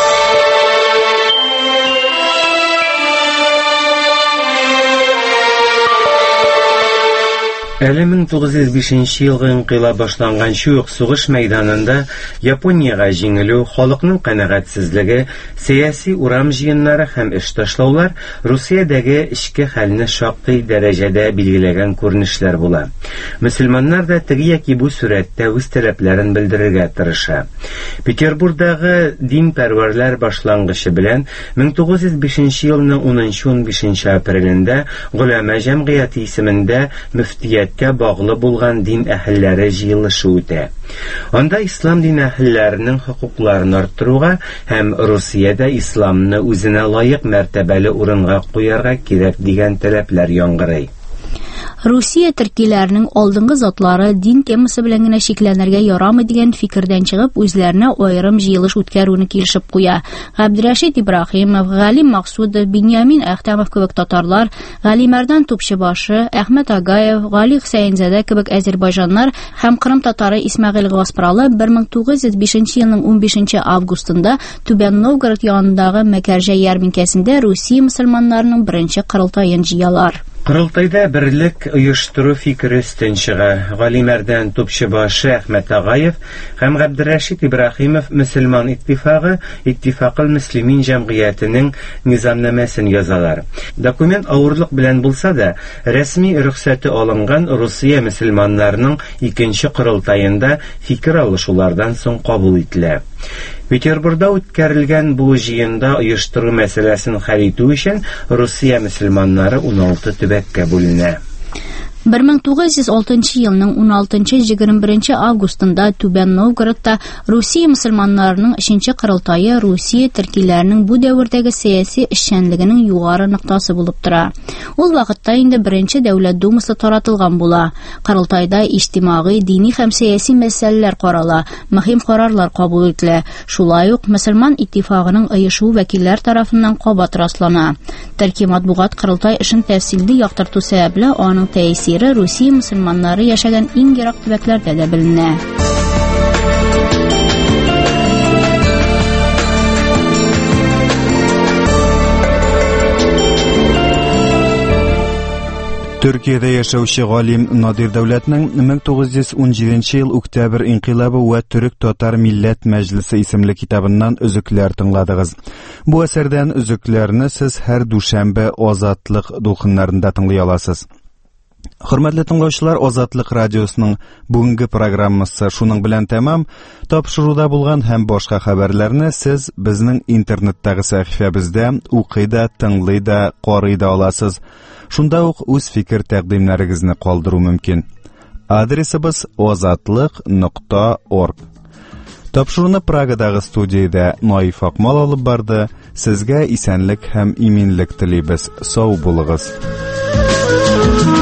Әле мең тугыз йөз бишенче елгы инкыйлаб башланган шук сугыш мәйданында Япониягә җиңелү, халыкның канәгатьсезлеге, сәяси урам җыеннары һәм эш ташлаулар Русиядәге эчке хәлне шактый дәрәҗәдә билгеләгән күренешләр була. Мөселманнар да теге яки бу сурәттә үз таләпләрен белдерергә тырыша. Петербургдагы динпәрвәрләр башлангычы белән мең тугыз йөз бишенче елның унынчы-унбишенче апрелендә Гөләмә җәмгыяте исемендә мөфтият баглы булган дин әһелләре җыелышы үтә. Анда ислам дин әһелләренең хокукларын арттыруга һәм Русиядә исламны үзенә лаек мәртәбәле урынга куярга кирәк дигән таләпләр яңгырый. Русия төркиләренең алдынгы затлары дин темасы белән генә шикләнергә ярамый дигән фикердән чыгып, үзләренә аерым җыелыш үткәрүне килешеп куя. Габдрәшит Ибраһимов, Галим Максудов, Беньямин Әхтәмов кебек татарлар, Галимәрдан Тупчыбашы, Әхмәт Агаев, Гали Хөсәензәдә кебек азәрбайҗаннар һәм Кырым татары Исмәгыйль Гаспралы мең тугыз йөз бишенче елның унбишенче августында Түбән Новгород янындагы Мәкәрҗә ярминкәсендә Русия мөселманнарының беренче кырылтаен җыялар. Кырылтайда берлек оештыру фикере өстен чыга. Галимәрдән Тупчыбашы, Әхмәт Агаев һәм Габдрәшит Ибраһимов мөселман иттифагы, Иттифакый Мөслимин җәмгыятенең низамнамәсен язалар. Документ авырлык белән булса да, рәсми рөхсәте алынган Русия мөселманнарының икенче кырылтаенда фикер алышулардан соң кабул ителә. Петербургда үткәрелгән бу җыенда оештыру мәсьәләсен хәл итү өчен Русия мөселманнары уналты төбәккә бүленә. мең тугыз йөз алтынчы елның уналтынчы-егерме беренче августында Түбән Новгородта Русия мөселманнарының өченче кырылтайы Русия төркиләренең бу дәвердәге сәяси эшчәнлегенең югары ноктасы булып тора. Ул вакытта инде беренче Дәүләт Думасы таратылган була. Кырылтайда иҗтимагый, дини һәм сәяси мәсьәләләр карала, мөһим карарлар кабул ителә. Шулай ук мөселман иттифагының оешу вәкилләр тарафыннан кабат раслана. Төрки матбугат кырылтай эшен тәфсилле яктырту сәбәпле аның тәэсире Русия мөселманнары яшәгән иң ерак төбәкләрдә дә беленә. Төркиядә яшәүче галим Надир Дәүләтнең мең тугыз йөз унҗиденче ел Октябрь инкыйлабы ва Төрек-Татар милләт мәҗлесе исемле китабыннан өзекләр тыңладыгыз. Бу әсәрдән өзекләрне сез һәр дүшәмбе Азатлык дулкыннарында тыңлый аласыз. Хөрмәтле тыңлаучылар, Азатлык радиосының бүгенге программасы шуның белән тәмам. Тапшыруда булган һәм башка хәбәрләрне сез безнең интернеттагы сәхифәбездә укый да, тыңлый да, карый да аласыз. Шунда ук үз фикер тәкъдимнәрегезне калдыру мөмкин. Адресыбыз азатлык нокта орг. Тапшыруны Прагадагы студиядә Наиф Акмал алып барды. Сезгә исәнлек һәм иминлек телибез. Сау булыгыз.